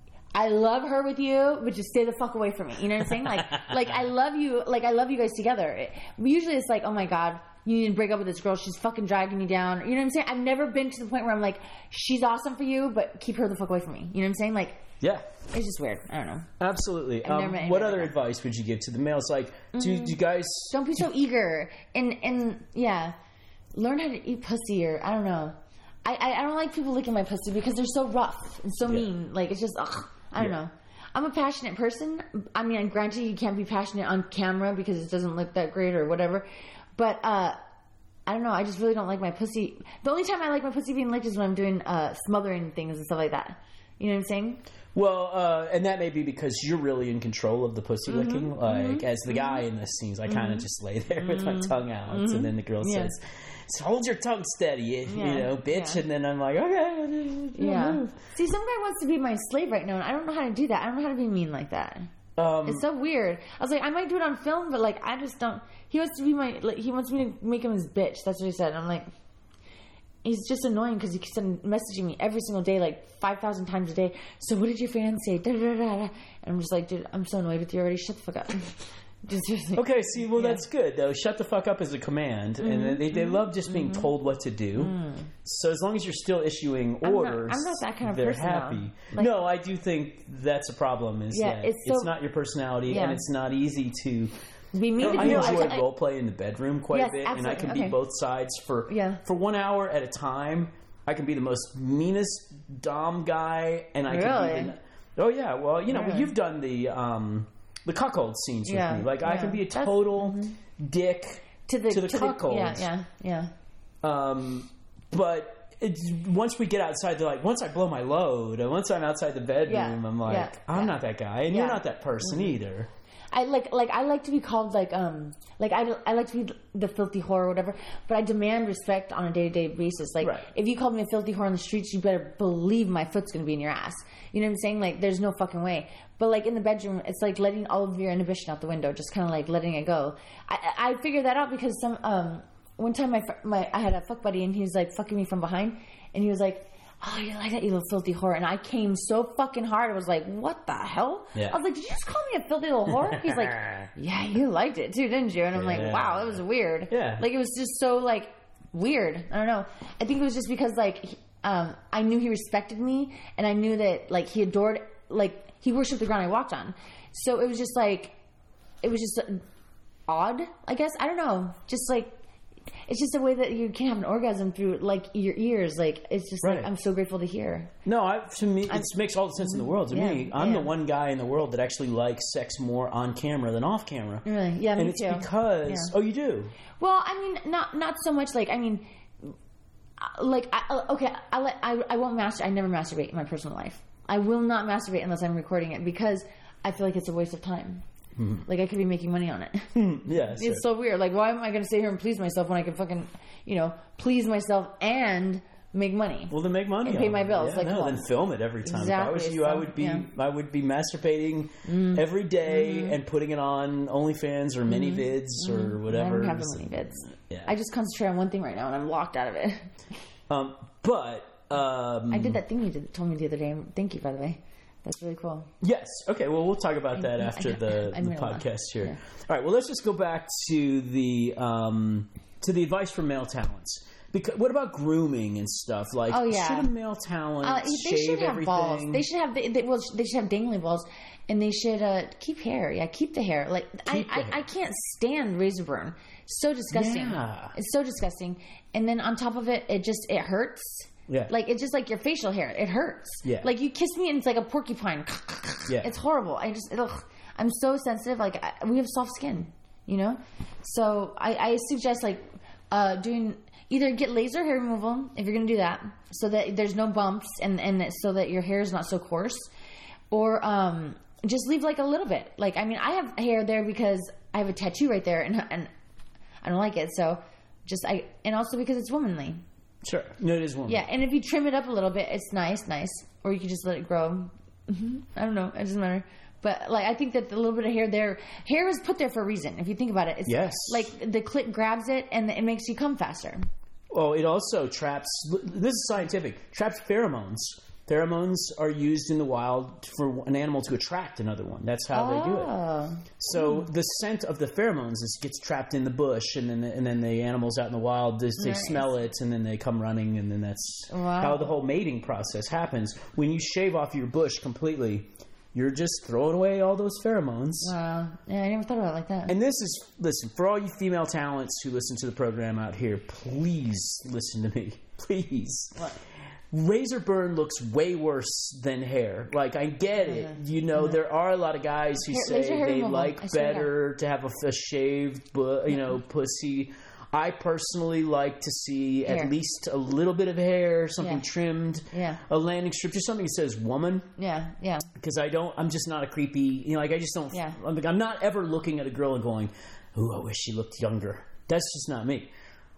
I love her with you, but just stay the fuck away from me. You know what I'm saying? Like, like I love you. Like, I love you guys together. It, usually, it's like, oh my god, you need to break up with this girl. She's fucking dragging you down. You know what I'm saying? I've never been to the point where I'm like, she's awesome for you, but keep her the fuck away from me. You know what I'm saying? Like, yeah, it's just weird. I don't know. Absolutely. Um, what other advice would you give to the males? Like, mm-hmm. do, do you guys don't be so eager and and yeah, learn how to eat pussy, or I don't know. I I, I don't like people licking my pussy because they're so rough and so yeah. mean. Like, it's just ugh. I don't yeah. know. I'm a passionate person. I mean, granted, you can't be passionate on camera because it doesn't look that great or whatever. But uh, I don't know. I just really don't like my pussy. The only time I like my pussy being licked is when I'm doing uh, smothering things and stuff like that. You know what I'm saying? Well, uh, and that may be because you're really in control of the pussy mm-hmm. licking. Like, mm-hmm. as the guy mm-hmm. in this scenes, I kind of mm-hmm. just lay there mm-hmm. with my tongue out. Mm-hmm. And then the girl yeah. says, so hold your tongue steady, you yeah. know, bitch. Yeah. And then I'm like, okay. Yeah. Move. See, some guy wants to be my slave right now, and I don't know how to do that. I don't know how to be mean like that. Um, it's so weird. I was like, I might do it on film, but like, I just don't. He wants to be my. Like, he wants me to make him his bitch. That's what he said. And I'm like, he's just annoying because he keeps messaging me every single day, like five thousand times a day. So what did your fans say? Da, da, da, da. And I'm just like, dude, I'm so annoyed with you already. Shut the fuck up. Okay, see, well, yeah. that's good, though. Shut the fuck up is a command, mm-hmm. and they, they love just being mm-hmm. told what to do. Mm. So as long as you're still issuing orders, I'm not, I'm not that kind of they're person, happy. Like, no, I do think that's a problem, is yeah, that it's, so, it's not your personality, yeah. and it's not easy to... Be mean to I people. enjoy I, role play in the bedroom quite yes, a bit, absolutely. and I can okay. be both sides for yeah. for one hour at a time. I can be the most meanest dom guy, and I really? can be... The, oh, yeah, well, you know, really? You've done the... Um, The cuckold scenes with yeah, me. Like, yeah. I can be a total mm-hmm. dick to the, to the to cuckolds. The, yeah, yeah, yeah. Um, but it's, once we get outside, they're like, once I blow my load, and once I'm outside the bedroom, yeah, I'm like, yeah, I'm yeah. not that guy, and yeah. you're not that person mm-hmm. either. I like, like, I like to be called like, um, like I, I like to be the filthy whore or whatever, but I demand respect on a day to day basis. Like, right. if you called me a filthy whore on the streets, you better believe my foot's gonna be in your ass. You know what I'm saying? Like, there's no fucking way. But like in the bedroom, it's like letting all of your inhibition out the window, just kind of like letting it go. I, I figured that out because some, um, one time my, my, I had a fuck buddy and he was like fucking me from behind, and he was like, oh, you like that, you little filthy whore. And I came so fucking hard. I was like, what the hell? Yeah. I was like, did you just call me a filthy little whore? He's like, yeah, you liked it too, didn't you? And I'm yeah. like, wow, that was weird. Yeah. Like, it was just so, like, weird. I don't know. I think it was just because, like, he, um, I knew he respected me, and I knew that, like, he adored, like, he worshipped the ground I walked on. So it was just, like, it was just odd, I guess. I don't know. Just, like, it's just a way that you can have an orgasm through, like, your ears. Like, it's just, right. like, I'm so grateful to hear. No, I, to me, it makes all the sense in the world. To yeah, me, I'm yeah. the one guy in the world that actually likes sex more on camera than off camera. Really? Yeah, me and it's too. because... Yeah. Oh, you do? Well, I mean, not not so much, like, I mean, like, I, okay, I, let, I, I won't masturbate. I never masturbate in my personal life. I will not masturbate unless I'm recording it because I feel like it's a waste of time. Mm-hmm. Like, I could be making money on it. Yeah, it's sure. so weird. Like, why am I going to sit here and please myself when I can fucking, you know, please myself and make money? Well, then make money and pay my bills. Yeah, like, no, then film it every time. Exactly. If I was you, so, I would be, yeah. I would be masturbating mm. every day mm-hmm. and putting it on OnlyFans or mm-hmm. mini vids mm-hmm. or whatever. I don't have the mini vids. Yeah. I just concentrate on one thing right now, and I'm locked out of it. Um, but um, I did that thing you did, told me the other day. Thank you, by the way. That's really cool. Yes. Okay. Well, we'll talk about that after the, the podcast here. Yeah. All right. Well, let's just go back to the um, to the advice for male talents. Because what about grooming and stuff? Like, oh, yeah. should a male talent uh, they shave should have everything? balls. They should have they, they, well, they should have dangly balls, and they should uh, keep hair. Yeah, keep the hair. Like I, I, hair. I can't stand razor burn. So disgusting. Yeah. It's so disgusting. And then on top of it, it just it hurts. Yeah. Like it's just like your facial hair. It hurts. Yeah. Like you kiss me and it's like a porcupine. Yeah. It's horrible. I just ugh. I'm so sensitive. Like I, we have soft skin, you know. So I, I suggest like uh, doing. Either get laser hair removal if you're going to do that, so that there's no bumps and, and so that your hair is not so coarse, or um, just leave like a little bit. Like, I mean, I have hair there because I have a tattoo right there, and and I don't like it. So just I and also because it's womanly. Sure, no, it is womanly. Yeah, and if you trim it up a little bit, it's nice, nice. Or you can just let it grow. Mm-hmm. I don't know. It doesn't matter. But like I think that the little bit of hair there, hair is put there for a reason. If you think about it, it's yes. like the clit grabs it and it makes you come faster. Well, it also traps. This is scientific. Traps pheromones. Pheromones are used in the wild for an animal to attract another one. That's how oh. they do it. So mm. the scent of the pheromones is, gets trapped in the bush, and then and then the animals out in the wild they, they nice. smell it, and then they come running, and then that's wow. how the whole mating process happens. When you shave off your bush completely, you're just throwing away all those pheromones. Wow. Yeah, I never thought about it like that. And this is, listen, for all you female talents who listen to the program out here, please listen to me. Please. What? Razor burn looks way worse than hair. Like, I get it. Mm-hmm. You know, mm-hmm. there are a lot of guys who hair, say they like better to have a, a shaved, bu- you know, pussy. I personally like to see hair. At least a little bit of hair, something yeah. trimmed, yeah. a landing strip, just something that says woman. Yeah, yeah. Because I don't, I'm just not a creepy, you know, like I just don't, yeah. I'm, I'm not ever looking at a girl and going, ooh, I wish she looked younger. That's just not me.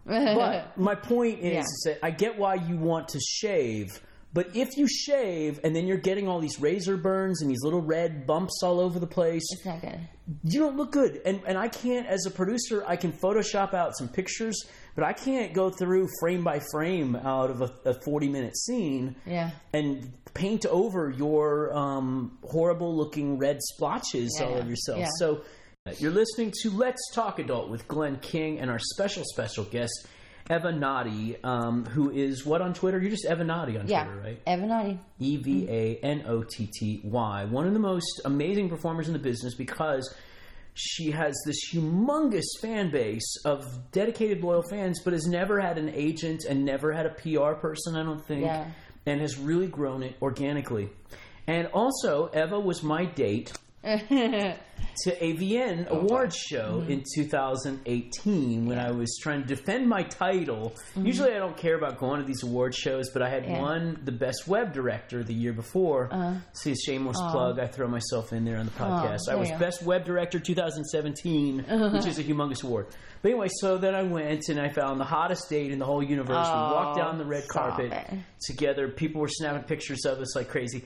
But my point is, yeah. is that I get why you want to shave, but if you shave and then you're getting all these razor burns and these little red bumps all over the place, it's not good. You don't look good. And and I can't, as a producer, I can Photoshop out some pictures, but I can't go through frame by frame out of a, a forty minute scene yeah. and paint over your um, horrible looking red splotches yeah, all yeah. over yourself. Yeah. So you're listening to Let's Talk Adult with Glenn King and our special, special guest, Eva Noddy, um, who is what on Twitter? You're just Eva Noddy on yeah, Twitter, right? Eva Noddy. E V A N O T T Y. One of the most amazing performers in the business because she has this humongous fan base of dedicated, loyal fans, but has never had an agent and never had a P R person, I don't think, yeah. and has really grown it organically. And also, Eva was my date to A V N awards show mm-hmm. in two thousand eighteen when I was trying to defend my title. Mm-hmm. Usually I don't care about going to these award shows, but I had yeah. won the best web director the year before. Uh, See, a shameless uh, plug. I throw myself in there on the podcast. Uh, I was best web director two thousand seventeen, uh-huh. which is a humongous award. But anyway, so then I went and I found the hottest date in the whole universe. Oh, we walked down the red carpet it. together. People were snapping pictures of us like crazy.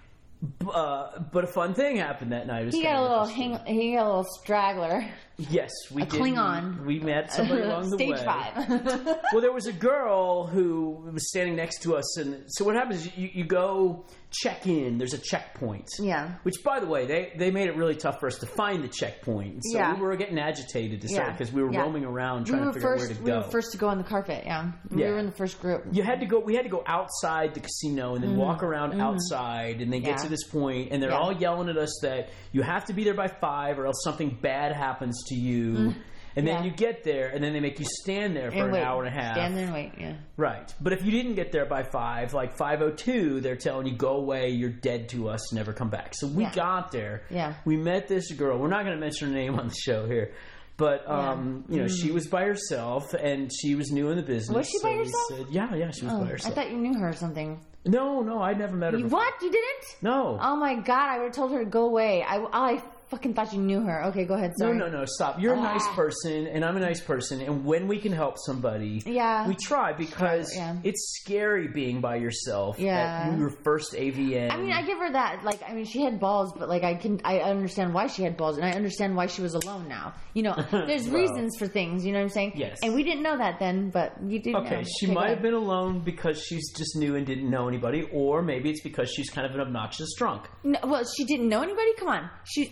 Uh, but a fun thing happened that night. It was he got a little hang, he got a little straggler. Yes, we a did. Klingon. We, we met somebody along the Stage way. Stage five. Well, there was a girl who was standing next to us, and so what happens is you, you go check in. There's a checkpoint. Yeah. Which, by the way, they, they made it really tough for us to find the checkpoint. So yeah. we were getting agitated to start because yeah. we were yeah. roaming around trying we to figure first, out where to we go. We were first to go on the carpet. Yeah. We yeah. were in the first group. You had to go. We had to go outside the casino and then mm-hmm. walk around mm-hmm. outside, and then get yeah. to this point, and they're yeah. all yelling at us that you have to be there by five, or else something bad happens to you. Mm-hmm. And then yeah. you get there, and then they make you stand there for and an wait. hour and a half. Stand there and wait, yeah. Right. But if you didn't get there by five, like five oh two, they're telling you, go away, you're dead to us, never come back. So we yeah. got there. Yeah. We met this girl. We're not going to mention her name on the show here. But, um, yeah. you know, mm. she was by herself, and she was new in the business. Was she so by herself? Said, yeah, yeah, she was oh, by herself. I thought you knew her or something. No, no, I'd never met her you, before. What? You didn't? No. Oh, my God. I would have told her to go away. I, I fucking thought you knew her. Okay, go ahead. Sorry. No, no, no. Stop. You're a ah. nice person, and I'm a nice person. And when we can help somebody, yeah. we try because yeah. it's scary being by yourself yeah. at your first A V N. I mean, I give her that. Like, I mean, she had balls, but like, I can, I understand why she had balls, and I understand why she was alone now. You know, there's well, reasons for things. You know what I'm saying? Yes. And we didn't know that then, but you did. Okay, know. she okay, might have been alone because she's just new and didn't know anybody, or maybe it's because she's kind of an obnoxious drunk. No, well, she didn't know anybody. Come on, she.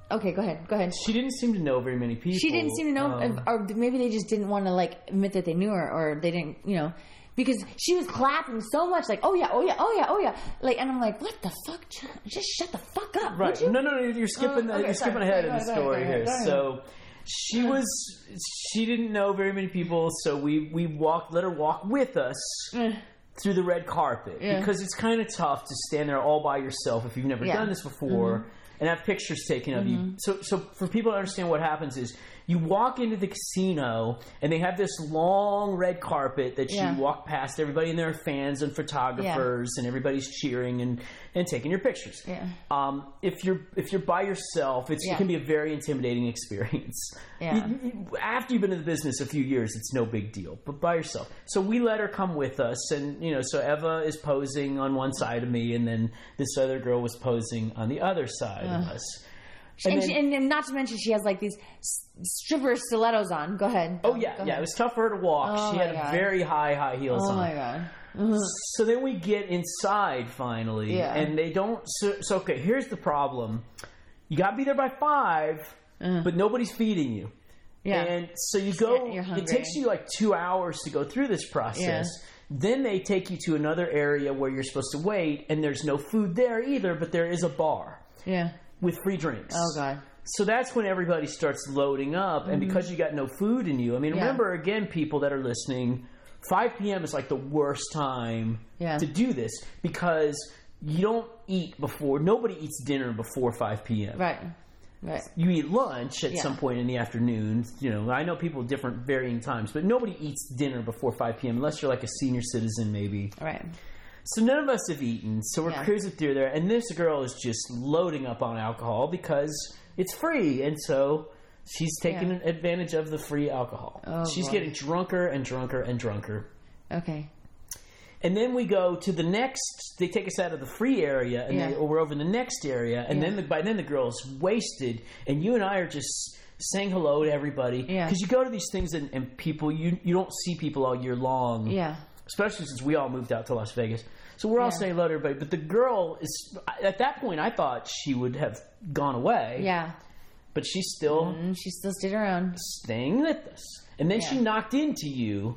Okay, go ahead. Go ahead. She didn't seem to know very many people. She didn't seem to know, um, or maybe they just didn't want to like admit that they knew her, or they didn't, you know, because she was clapping so much, like, oh yeah, oh yeah, oh yeah, oh yeah, like, and I'm like, what the fuck? Just shut the fuck up, right? Would you? No, no, no, you're skipping, uh, the, okay, you're sorry, skipping ahead sorry, of the go ahead, story go ahead, here. go ahead. So she was, she didn't know very many people, so we we walked, let her walk with us. Mm. Through the red carpet, yeah. because it's kind of tough to stand there all by yourself if you've never yeah. done this before, mm-hmm. and have pictures taken of mm-hmm. you. So, so for people to understand what happens is you walk into the casino and they have this long red carpet that yeah. you walk past everybody, and there are fans and photographers, yeah. and everybody's cheering and, and taking your pictures. Yeah. Um, if you're if you're by yourself, it's, yeah. it can be a very intimidating experience. Yeah. You, you, after you've been in the business a few years, it's no big deal. But by yourself, so we let her come with us, and you know, so Eva is posing on one side of me, and then this other girl was posing on the other side uh. of us. And, and, then, she, and, and not to mention, she has like these stripper stilettos on. Go ahead. Oh yeah, Go yeah. ahead. It was tough for her to walk. Oh, she had God. very high, high heels oh, on. Oh my god. Mm-hmm. So then we get inside finally, yeah. and they don't. So, so okay, here's the problem: you got to be there by five, uh. but nobody's feeding you. Yeah. And so you go. Yeah, it takes you like two hours to go through this process. Yeah. Then they take you to another area where you're supposed to wait, and there's no food there either, but there is a bar. Yeah. With free drinks. Oh god. So that's when everybody starts loading up, and mm-hmm. because you got no food in you, I mean, yeah. remember again, people that are listening, five p.m. is like the worst time yeah. to do this because you don't eat before. Nobody eats dinner before five p.m. Right. Right. You eat lunch at yeah. some point in the afternoon. You know, I know people different varying times, but nobody eats dinner before five p.m. unless you're like a senior citizen, maybe. Right. So none of us have eaten. So we're yeah. cruising through there, and this girl is just loading up on alcohol because it's free, and so she's taking yeah. advantage of the free alcohol. Oh, she's boy. getting drunker and drunker and drunker. Okay. And then we go to the next. They take us out of the free area, and yeah. then, or we're over in the next area, and yeah. then the, by then the girl's wasted, and you and I are just saying hello to everybody because yeah. you go to these things and, and people you you don't see people all year long. Yeah. Especially since we all moved out to Las Vegas. So we're all yeah. saying hello to everybody. But the girl is, at that point, I thought she would have gone away. Yeah. But she's still... Mm, she still stayed around. Staying with us. And then yeah. she knocked into you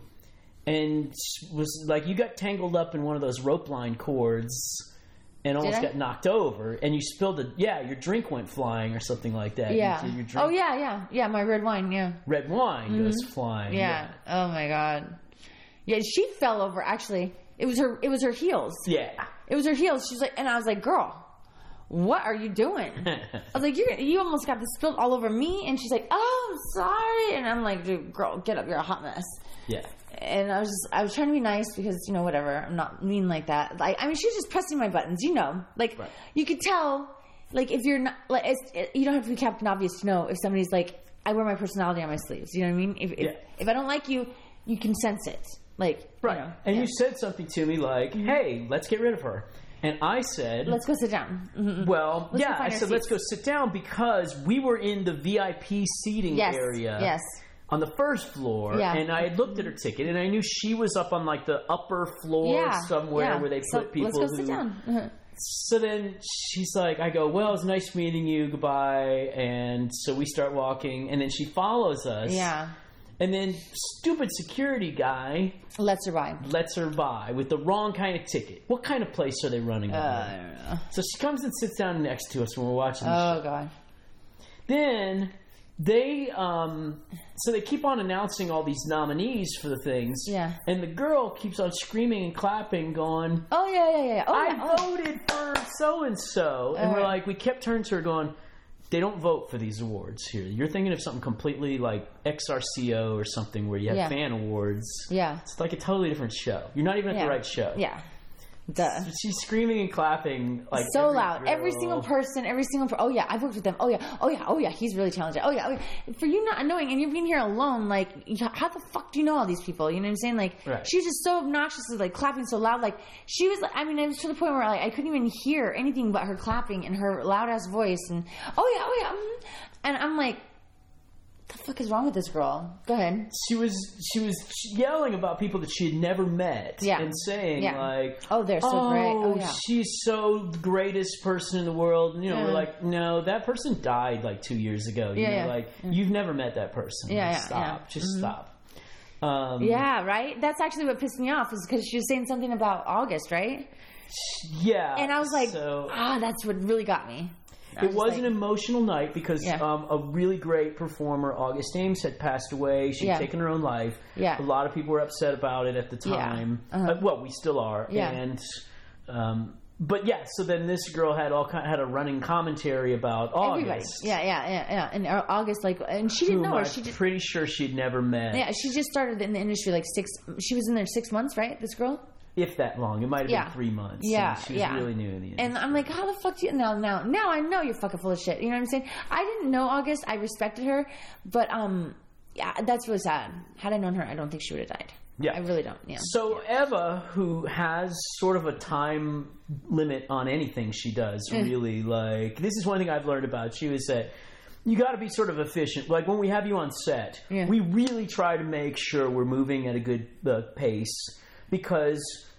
and was like, you got tangled up in one of those rope line cords and almost got knocked over. And you spilled a... Yeah, your drink went flying or something like that. Yeah. Your drink, oh, yeah, yeah. Yeah, my red wine, yeah. Red wine mm-hmm. goes flying. Yeah. yeah. Oh, my God. Yeah, she fell over, actually. It was her. It was her heels. Yeah. It was her heels. She's like, and I was like, "Girl, what are you doing?" I was like, "You you almost got this spilled all over me." And she's like, "Oh, I'm sorry." And I'm like, "Dude, girl, get up. You're a hot mess." Yeah. And I was just, I was trying to be nice because, you know, whatever. I'm not mean like that. Like, I mean, she was just pressing my buttons, you know. Like, right. you could tell, like, if you're not, like, it's, it, you don't have to be Captain Obvious to know if somebody's like, I wear my personality on my sleeves. You know what I mean? If yeah. if, if I don't like you, you can sense it. Like, right. You know, and yeah. you said something to me like, mm-hmm. hey, let's get rid of her. And I said, let's go sit down. Mm-hmm. Well, let's yeah, I said, seats. let's go sit down because we were in the V I P seating yes. area. Yes. On the first floor, yeah. and I had looked at her ticket, and I knew she was up on like the upper floor yeah. somewhere yeah. where they so put people. Let's go who, sit down. Uh-huh. So then she's like, I go, well, it was nice meeting you, goodbye, and so we start walking, and then she follows us. Yeah. And then stupid security guy lets her by. Lets her by with the wrong kind of ticket. What kind of place are they running? Uh, I don't know. So she comes and sits down next to us when we're watching the oh, show. God. Then they, um, so they keep on announcing all these nominees for the things. Yeah. And the girl keeps on screaming and clapping, going, oh, yeah, yeah, yeah. Oh, I yeah. voted oh. for so-and-so. And uh, we're like, we kept turning to her going, they don't vote for these awards here. You're thinking of something completely like X R C O or something where you have yeah. fan awards. Yeah. It's like a totally different show. You're not even at yeah. the right show. Yeah. Duh. She's screaming and clapping like so every loud. girl. Every single person, every single per- oh yeah, I've worked with them. Oh yeah, oh yeah, oh yeah, he's really talented. Oh yeah, oh yeah. For you not knowing and you're being here alone, like how the fuck do you know all these people? You know what I'm saying? Like right. she was just so obnoxiously like clapping so loud. Like she was like, I mean, it was to the point where like I couldn't even hear anything but her clapping and her loud ass voice and oh yeah, oh yeah, mm-hmm. And I'm like, the fuck is wrong with this girl? Go ahead. She was she was yelling about people that she had never met. Yeah. And saying, yeah. like... Oh, they're so oh, great. Oh, yeah. she's so the greatest person in the world. And, you know, yeah. we're like, no, that person died like two years ago. You yeah, know, yeah. like, yeah. you've never met that person. Yeah, like, yeah, Stop. yeah. Just mm-hmm. stop. Um, yeah, right? That's actually what pissed me off, is because she was saying something about August, right? Yeah. And I was like, so, ah, that's what really got me. I it was, was like, an emotional night because yeah. um, a really great performer, August Ames, had passed away. She'd yeah. taken her own life. Yeah. A lot of people were upset about it at the time. Yeah. Uh-huh. Uh, well, we still are. Yeah. And, um, but yeah, so then this girl had all kind had a running commentary about August. Everybody. Yeah, yeah, yeah, yeah. And August, like, and she didn't know her. She I'm just, pretty sure she'd never met. Yeah, she just started in the industry like six. She was in there six months, right? This girl. If that long. It might have yeah. been three months. Yeah, She was yeah. really new in the industry. And I'm like, how the fuck do you... Now, now, now I know you're fucking full of shit. You know what I'm saying? I didn't know August. I respected her. But, um, yeah, that's really sad. Had I known her, I don't think she would have died. Yeah. I really don't, yeah. So Eva, who has sort of a time limit on anything she does, really, like... This is one thing I've learned about you, is that you got to be sort of efficient. Like, when we have you on set, yeah. we really try to make sure we're moving at a good uh, pace, because...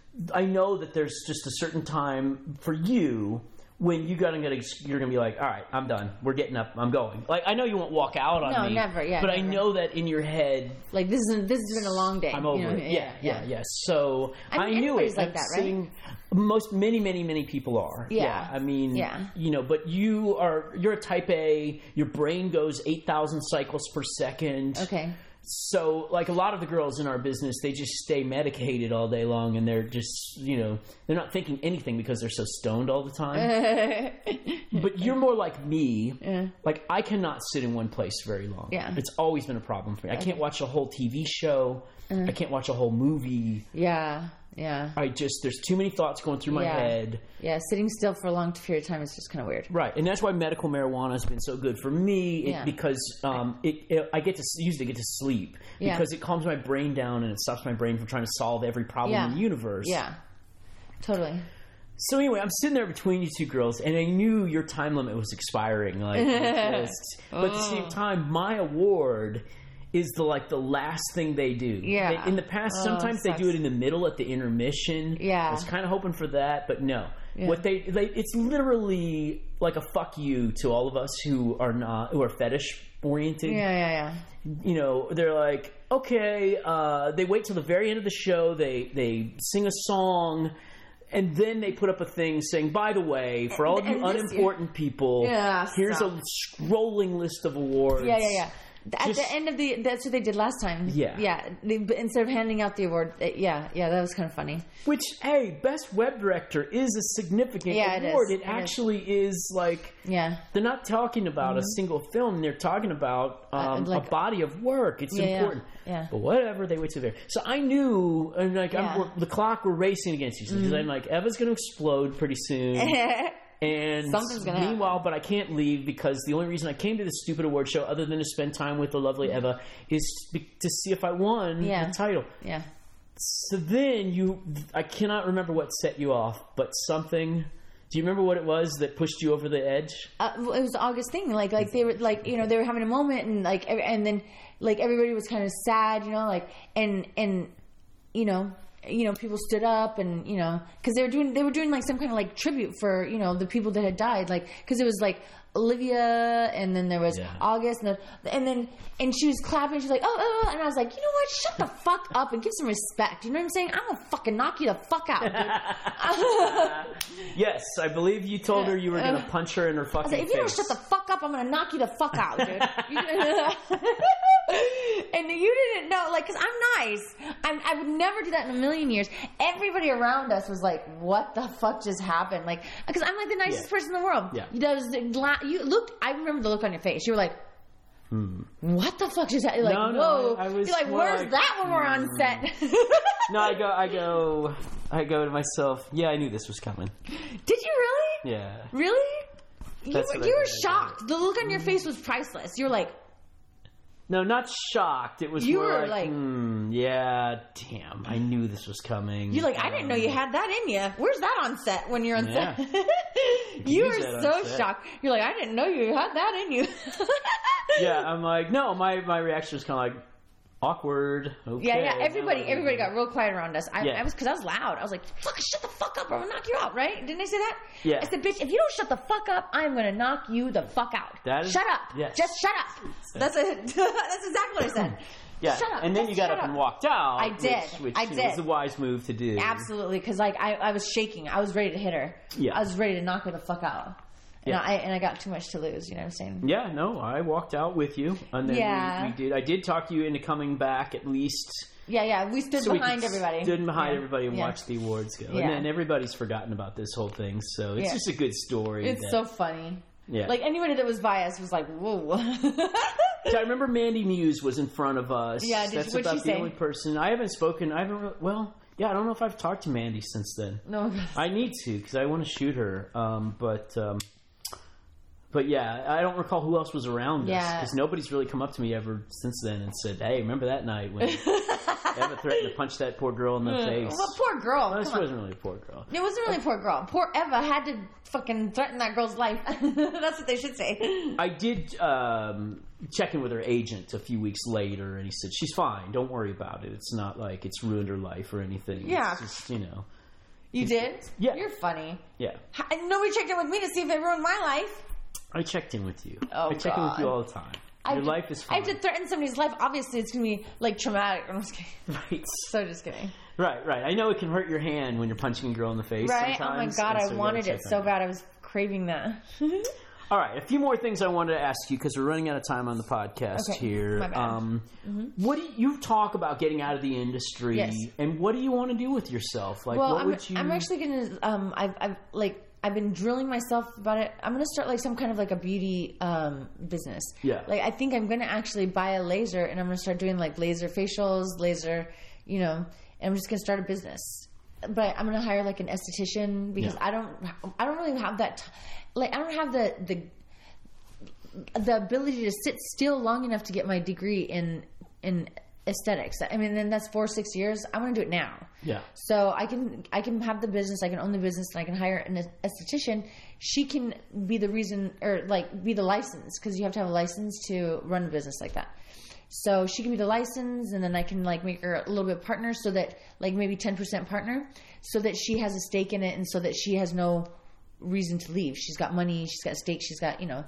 I know that there's just a certain time for you when you gotta get, you're gonna be like, all right, I'm done. We're getting up. I'm going. Like, I know you won't walk out on no, me. No, never. Yeah, but never. I know that in your head, like this is this has been a long day. I'm over you know? it. Yeah, yeah, yeah, yeah. So I, mean, I knew it. Like I'm that, saying, right? Most many, many, many people are. Yeah. yeah. I mean, yeah. you know, but you are you're a type A. Your brain goes eight thousand cycles per second. Okay. So, like, a lot of the girls in our business, they just stay medicated all day long, and they're just, you know, they're not thinking anything because they're so stoned all the time. But you're more like me. Yeah. Like, I cannot sit in one place very long. Yeah. It's always been a problem for me. I can't watch a whole T V show. Uh, I can't watch a whole movie. Yeah, yeah. I just, there's too many thoughts going through my yeah. head. Yeah, sitting still for a long period of time is just kind of weird. Right, and that's why medical marijuana has been so good for me, it, yeah. because um, it, it, I get to use it to get to sleep, yeah. because it calms my brain down and it stops my brain from trying to solve every problem yeah. in the universe. Yeah, totally. So anyway, I'm sitting there between you two girls, and I knew your time limit was expiring. Like, just, but at the same time, my award is the like the last thing they do. Yeah. They, in the past, oh, sometimes they do it in the middle at the intermission. Yeah. I was kind of hoping for that, but no. Yeah. What they, they it's literally like a fuck you to all of us who are not who are fetish oriented. Yeah, yeah, yeah. You know, they're like, okay, uh, they wait till the very end of the show, they they sing a song, and then they put up a thing saying, by the way, for all of you unimportant year, people, yeah, here's stop. a scrolling list of awards. Yeah, yeah, yeah. At Just, the end of the, that's what they did last time. Yeah. Yeah. They, instead of handing out the award, they, yeah, yeah, that was kind of funny. Which, hey, Best Web Director is a significant yeah, award. It, it, it actually is. is like, yeah. they're not talking about mm-hmm. a single film. They're talking about um, uh, like, a body of work. It's yeah, important. Yeah. yeah. But whatever, they wait till there. So I knew, and like, yeah. I'm, the clock, we're racing against each other. Mm-hmm. I'm like, Eva's going to explode pretty soon. And something's gonna meanwhile, happen. But I can't leave because the only reason I came to this stupid award show, other than to spend time with the lovely Eva, is to see if I won yeah. the title. Yeah. So then you, I cannot remember what set you off, but something. Do you remember what it was that pushed you over the edge? Uh, it was the August thing. Like, like they were like, you know, they were having a moment, and like, and then like everybody was kind of sad, you know, like, and and you know. You know, people stood up, and you know, because they were doing, they were doing like some kind of like tribute for, you know, the people that had died, like because it was like Olivia, and then there was yeah. August, and, the, and then and she was clapping. She's like, oh, oh, and I was like, you know what? Shut the fuck up and give some respect. You know what I'm saying? I'm gonna fucking knock you the fuck out, dude. Yes, I believe you told her you were gonna punch her in her fucking I was like, if face. you don't shut the fuck up, I'm gonna knock you the fuck out, dude. And you didn't know, like, because I'm nice. I'm, I would never do that in a million years. Everybody around us was like, what the fuck just happened? Like, because I'm like the nicest yeah. person in the world. Yeah. You, was, you looked, I remember the look on your face. You were like, hmm. what the fuck just happened? Like, no, no, whoa. I, I was You're like, where's like, that when we're on set? No, I go, I go, I go to myself, yeah, I knew this was coming. Did you really? Yeah. Really? You That's were, what you I were did. shocked. The look on your face was priceless. You were like, No, not shocked. It was You more were like, like- hmm, yeah, damn, I knew this was coming. You're like, I didn't know you had that in you. Where's that on set when you're on Yeah. set? You you use were that on so set. shocked. You're like, I didn't know you had that in you. Yeah, I'm like, no, my, my reaction was kind of like, awkward. Okay. Yeah, yeah. Everybody, no, everybody got real quiet around us. I, Yeah. I was, because I was loud. I was like, "Fuck, shut the fuck up, or I'm gonna knock you out." Right? Didn't I say that? Yeah. I said, "Bitch, if you don't shut the fuck up, I'm gonna knock you the fuck out." That is- shut up. yes. Just shut up. That's a, That's exactly what I said. Yeah, Shut up. and then Just you got shut up and walked out. I did. Which, which I you know, did. was a wise move to do. Absolutely, because like I, I was shaking. I was ready to hit her. Yeah. I was ready to knock her the fuck out. And Yeah. I and I got too much to lose. You know what I'm saying? Yeah, no, I walked out with you, and then Yeah. we, we did. I did talk you into coming back at least. Yeah, yeah. We stood so we behind could everybody. Stood behind Yeah. everybody and Yeah. watched the awards go, Yeah. and then everybody's forgotten about this whole thing. So it's Yeah. just a good story. It's that- so funny. Yeah. Like anybody that was biased was like, "Whoa." So I remember Mandy Muse was in front of us. Yeah, did- that's what'd about she the say? only person I haven't spoken. I haven't. Re- well, yeah, I don't know if I've talked to Mandy since then. No. I need to because I want to shoot her. Um, but um, but yeah, I don't recall who else was around us Yeah. because nobody's really come up to me ever since then and said, "Hey, remember that night when Eva threatened to punch that poor girl in the face?" Well, poor girl. Well, this Come on. wasn't really a poor girl. It wasn't really a poor girl. Poor Eva had to fucking threaten that girl's life. That's what they should say. I did um, check in with her agent a few weeks later, and he said she's fine. Don't worry about it. It's not like it's ruined her life or anything. Yeah. It's just, you know. You did? Yeah. You're funny. Yeah. Ha- Nobody checked in with me to see if it ruined my life. I checked in with you. Oh, I check in with you God. all the time. I Your have to- life is I fine. have to threaten somebody's life. Obviously, it's going to be, like, traumatic. I'm just kidding. Right. So just kidding. Right, right. I know it can hurt your hand when you're punching a girl in the face Right? Oh, my sometimes, God. and I so you wanted gotta it check so on bad. I was craving that. All right, a few more things I wanted to ask you because we're running out of time on the podcast Okay, here. my bad. Um, What do you, you talk about getting out of the industry? Yes. And what do you want to do with yourself? Like, well, what I'm, would you? I'm actually going to, um, I've, I've, like, I've been drilling myself about it. I'm going to start, like, some kind of, like, a beauty um, business. Yeah. Like, I think I'm going to actually buy a laser, and I'm going to start doing, like, laser facials, laser, you know, and I'm just going to start a business. But I'm going to hire, like, an esthetician because Yeah. I don't, I don't really have that, t- like, I don't have the, the, the ability to sit still long enough to get my degree in, in aesthetics. I mean, then that's four, six years. I want to do it now. Yeah. So I can I can have the business, I can own the business, and I can hire an esthetician. She can be the reason, or like be the license, because you have to have a license to run a business like that. So she can be the license, and then I can like make her a little bit partner, so that like maybe ten percent partner, so that she has a stake in it, and so that she has no reason to leave. She's got money, she's got a stake, she's got, you know.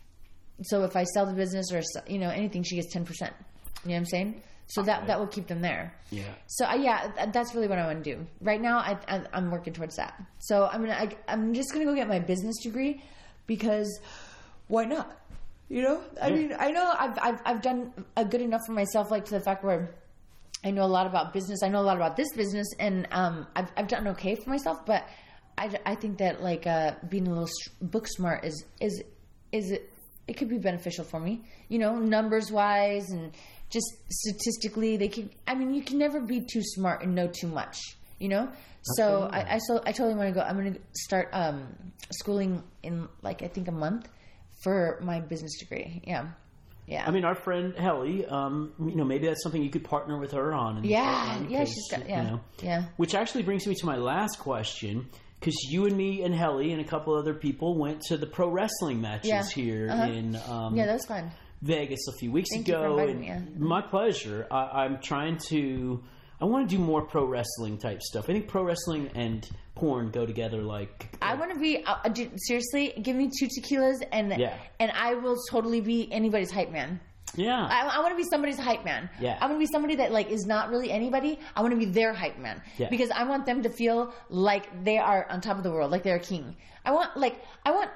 So if I sell the business or, you know, anything, she gets ten percent. You know what I'm saying? So that, that will keep them there. Yeah. So uh, yeah, th- that's really what I want to do. Right now, I, I, I'm working towards that. So I'm gonna, I, I'm just gonna go get my business degree because why not? You know, I Yeah. mean, I know I've, I've, I've done a good enough for myself, like to the fact where I know a lot about business. I know a lot about this business, and um, I've, I've done okay for myself. But I, I think that like uh, being a little st- book smart is is is it, it could be beneficial for me. You know, numbers wise and just statistically, they can. I mean, you can never be too smart and know too much. You know, so I, I so I totally want to go. I'm going to start um, schooling in like I think a month for my business degree. Yeah, yeah. I mean, our friend Helly, um, you know, maybe that's something you could partner with her on. And yeah, and yeah. because, She's got you yeah, know, yeah. Which actually brings me to my last question, because you and me and Helly and a couple other people went to the pro wrestling matches Yeah. here Uh-huh. in um, Yeah, that was fun. Vegas a few weeks Thank you for ago. inviting and me, yeah. My pleasure. I, I'm trying to. I want to do more pro wrestling type stuff. I think pro wrestling and porn go together like. I want to be uh, dude, seriously. Give me two tequilas and Yeah. and I will totally be anybody's hype man. Yeah. I, I want to be somebody's hype man. Yeah. I want to be somebody that like is not really anybody. I want to be their hype man. Yeah. Because I want them to feel like they are on top of the world, like they're a king. I want like I want.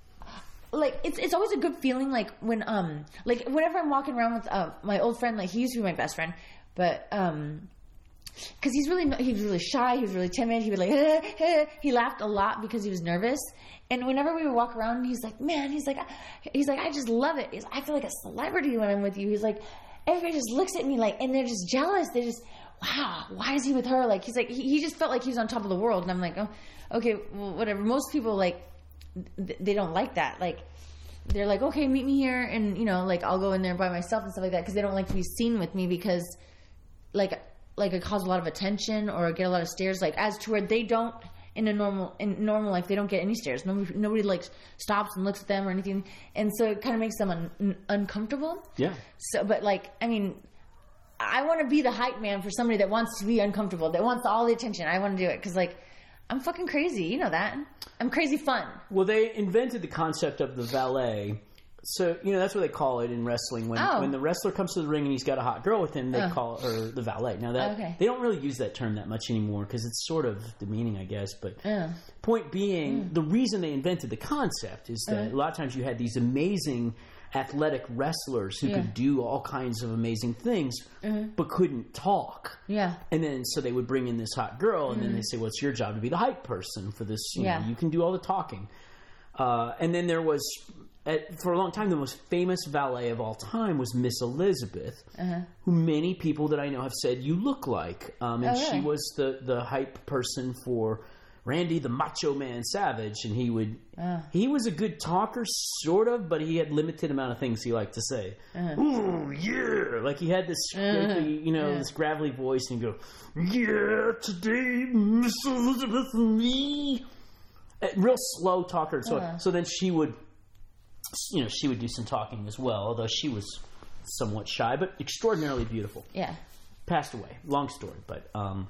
Like it's it's always a good feeling like when um like whenever I'm walking around with uh, my old friend, like he used to be my best friend, but um because he's really he was really shy, he was really timid, he would like eh, eh. He laughed a lot because he was nervous, and whenever we would walk around, he's like, man, he's like he's like I just love it. He's, I feel like a celebrity when I'm with you. He's like everybody just looks at me like, and they're just jealous. They just wow, why is he with her? Like he's like he, he just felt like he was on top of the world, and I'm like, oh okay, well, whatever. Most people like. They don't like that. Like, they're like, okay, meet me here, and you know, like I'll go in there by myself and stuff like that because they don't like to be seen with me because, like, like it causes a lot of attention or get a lot of stares. Like as to where they don't in a normal in normal life, they don't get any stares. Nobody, nobody like stops and looks at them or anything, and so it kind of makes them un- uncomfortable. Yeah. So, but like, I mean, I want to be the hype man for somebody that wants to be uncomfortable, that wants all the attention. I want to do it because, like, I'm fucking crazy. You know that. I'm crazy fun. Well, they invented the concept of the valet. So, you know, that's what they call it in wrestling. When oh. when the wrestler comes to the ring and he's got a hot girl with him, they oh. call her the valet. Now, that okay. they don't really use that term that much anymore because it's sort of demeaning, I guess. But yeah. point being, mm. the reason they invented the concept is that uh. a lot of times you had these amazing athletic wrestlers who yeah. could do all kinds of amazing things mm-hmm. but couldn't talk. Yeah. And then so they would bring in this hot girl and mm-hmm. then they say, well, it's your job to be the hype person for this. You yeah. know, you can do all the talking. Uh, and then there was, at, for a long time, the most famous valet of all time was Miss Elizabeth, uh-huh. who many people that I know have said you look like. Um, and oh, really? she was the, the hype person for Randy the Macho Man Savage, and he would uh. he was a good talker, sort of, but he had limited amount of things he liked to say. Uh. Ooh, yeah, like he had this, uh. scrapey, you know, uh. this gravelly voice, and he'd go, yeah, today, Miss Elizabeth and me, a real slow talker. So, uh. so then she would, you know, she would do some talking as well, although she was somewhat shy, but extraordinarily beautiful. Yeah, passed away. Long story, but. um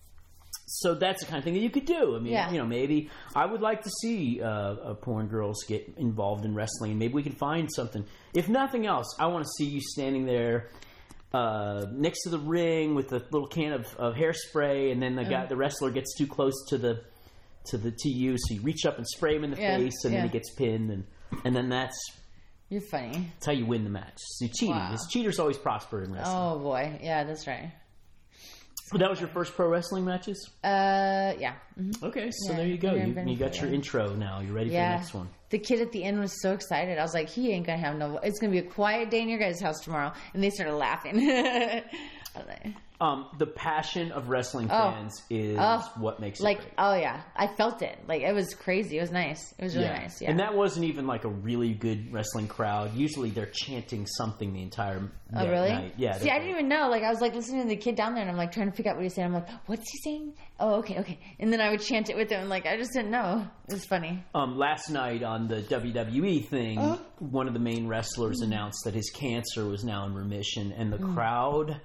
So that's the kind of thing that you could do. I mean, yeah. you know, maybe I would like to see uh, uh, porn girls get involved in wrestling. Maybe we can find something. If nothing else, I want to see you standing there uh, next to the ring with a little can of, of hairspray, and then the guy, mm. the wrestler, gets too close to the to the T U, so you reach up and spray him in the yeah. face, and yeah. then he gets pinned, and and then that's you're funny. That's how you win the match. So cheating. Wow. It's cheaters always prosper in wrestling. Oh boy, yeah, that's right. So that was your first pro wrestling matches? Uh, yeah. Mm-hmm. Okay, so yeah, there you go. You, you got it, your yeah. intro now. You're ready yeah. for the next one. The kid at the end was so excited. I was like, he ain't going to have no... It's going to be a quiet day in your guys' house tomorrow. And they started laughing. I was like... Um, the passion of wrestling oh. fans is oh. what makes it like, great. Oh, yeah. I felt it. Like, it was crazy. It was nice. It was really yeah. nice. Yeah. And that wasn't even like a really good wrestling crowd. Usually they're chanting something the entire oh, really? night. Yeah. See, I didn't even know. Like, I was like listening to the kid down there and I'm like trying to figure out what he's saying. I'm like, what's he saying? Oh, okay, okay. And then I would chant it with him. Like, I just didn't know. It was funny. Um, last night on the W W E thing, uh, one of the main wrestlers mm. announced that his cancer was now in remission, and the mm. crowd...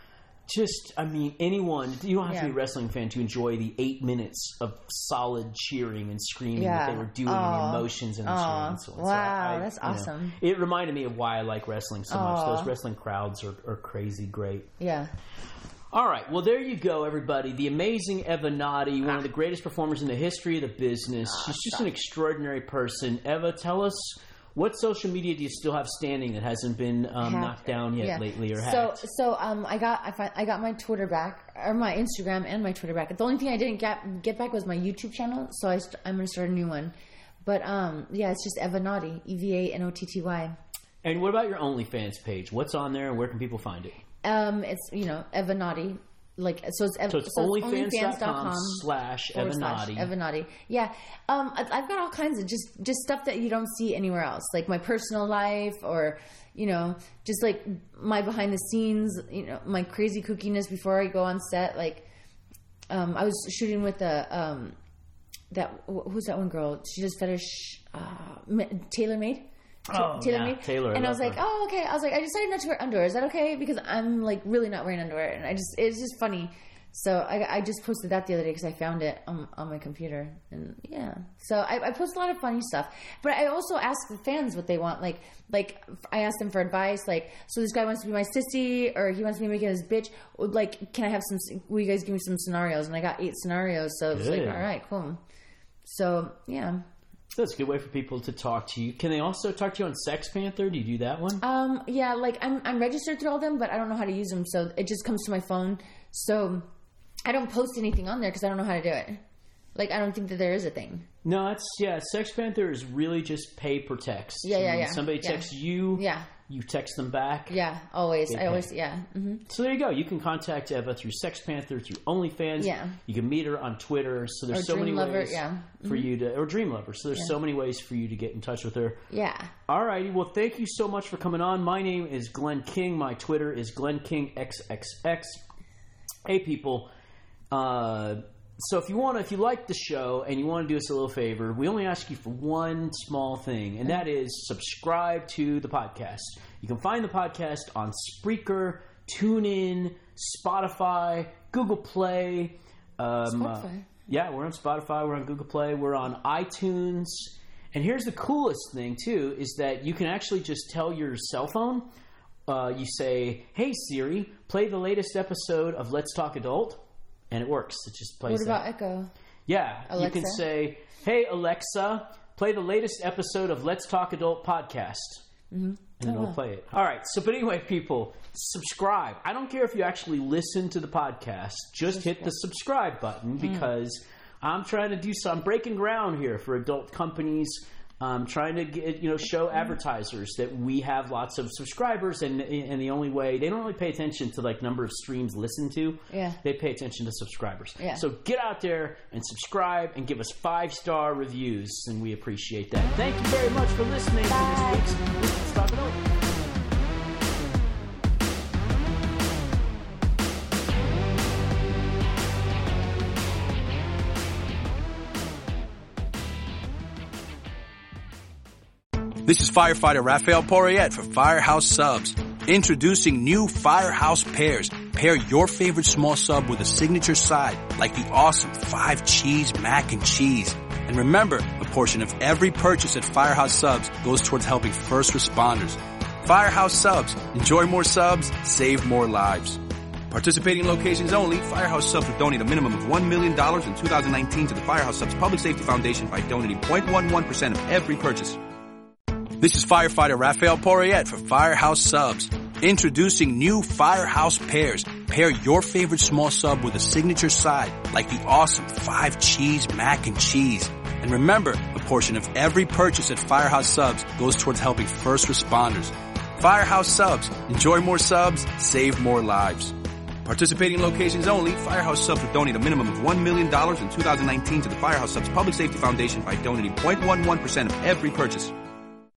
Just, I mean, anyone, you don't have yeah. to be a wrestling fan to enjoy the eight minutes of solid cheering and screaming yeah. that they were doing, Aww. and the emotions and the Aww. and so on. Wow, so I, that's you know, awesome. it reminded me of why I like wrestling so Aww. much. Those wrestling crowds are, are crazy great. Yeah. All right, well, there you go, everybody. The amazing Eva Nadi, one ah. of the greatest performers in the history of the business. Ah, She's just stop. an extraordinary person. Eva, tell us... What social media do you still have standing that hasn't been um, knocked down yet yeah. lately or so, hacked? So um, I got I, find, I got my Twitter back, or my Instagram and my Twitter back. The only thing I didn't get get back was my YouTube channel, so I st- I'm going to start a new one. But um, yeah, it's just Eva Nadi, E V A N O T T Y. And what about your OnlyFans page? What's on there and where can people find it? Um, it's, you know, Eva Nadi. Like, so it's, so it's so onlyfans dot com slash Eva Nadi. Eva Nadi. Yeah. Um, I've got all kinds of just, just stuff that you don't see anywhere else. Like my personal life, or, you know, just like my behind the scenes, you know, my crazy kookiness before I go on set. Like, um, I was shooting with the, um, that, who's that one girl? She does fetish, uh, Taylor Made. Oh, Taylor yeah, made. Taylor. And I, I was like, her. oh, okay. I was like, I decided not to wear underwear. Is that okay? Because I'm like really not wearing underwear, and I just it's just funny. So I, I just posted that the other day because I found it on, on my computer, and yeah. So I, I post a lot of funny stuff, but I also ask the fans what they want. Like, like I asked them for advice. Like, so this guy wants to be my sissy, or he wants me to make it his bitch. Like, can I have some? Will you guys give me some scenarios? And I got eight scenarios. So it's like, all right, cool. So yeah. That's a good way for people to talk to you. Can they also talk to you on Sex Panther? Do you do that one? Um, yeah, like I'm I'm registered through all them, but I don't know how to use them, so it just comes to my phone. So I don't post anything on there because I don't know how to do it. Like, I don't think that there is a thing. No, it's, yeah, Sex Panther is really just pay per text. Yeah, yeah, I mean, yeah. Somebody yeah. texts you yeah. you text them back. Yeah, always. They I pay. always, yeah. Mm-hmm. So there you go. You can contact Eva through Sex Panther, through OnlyFans. Yeah. You can meet her on Twitter. So there's Or so Dream many Lover, ways yeah. Mm-hmm. for you to, or Dream Lover. So there's Yeah. so many ways for you to get in touch with her. Yeah. All righty. Well, thank you so much for coming on. My name is Glenn King. My Twitter is Glenn King X X X. Hey, people. Uh, so if you want to, if you like the show and you want to do us a little favor, we only ask you for one small thing, and that is subscribe to the podcast. You can find the podcast on Spreaker, TuneIn, Spotify, Google Play. Um, Spotify. Uh, yeah, we're on Spotify. We're on Google Play. We're on iTunes. And here's the coolest thing, too, is that you can actually just tell your cell phone, uh, you say, hey, Siri, play the latest episode of Let's Talk Adult, and it works. It just plays What about that. Echo? Yeah, Alexa? you can say, hey, Alexa, play the latest episode of Let's Talk Adult podcast. Mm-hmm. And it'll Oh. play it. All right, so but anyway, people, subscribe. I don't care if you actually listen to the podcast. Just hit the subscribe button because I'm trying to do some. I'm breaking ground here for adult companies. I'm trying to get, you know, show advertisers that we have lots of subscribers, and and the only way they don't really pay attention to like number of streams listened to. Yeah. They pay attention to subscribers. Yeah. So get out there and subscribe and give us five star reviews, and we appreciate that. Thank you very much for listening Bye. to this week's Let's Talk Adult. This is firefighter Raphael Porriette for Firehouse Subs. Introducing new Firehouse Pairs. Pair your favorite small sub with a signature side, like the awesome five cheese mac and cheese. And remember, a portion of every purchase at Firehouse Subs goes towards helping first responders. Firehouse Subs. Enjoy more subs, save more lives. Participating locations only, Firehouse Subs will donate a minimum of one million dollars in two thousand nineteen to the Firehouse Subs Public Safety Foundation by donating zero point one one percent of every purchase. This is firefighter Raphael Porriette for Firehouse Subs. Introducing new Firehouse Pairs. Pair your favorite small sub with a signature side, like the awesome five cheese mac and cheese. And remember, a portion of every purchase at Firehouse Subs goes towards helping first responders. Firehouse Subs. Enjoy more subs, save more lives. Participating locations only, Firehouse Subs will donate a minimum of one million dollars in two thousand nineteen to the Firehouse Subs Public Safety Foundation by donating zero point one one percent of every purchase.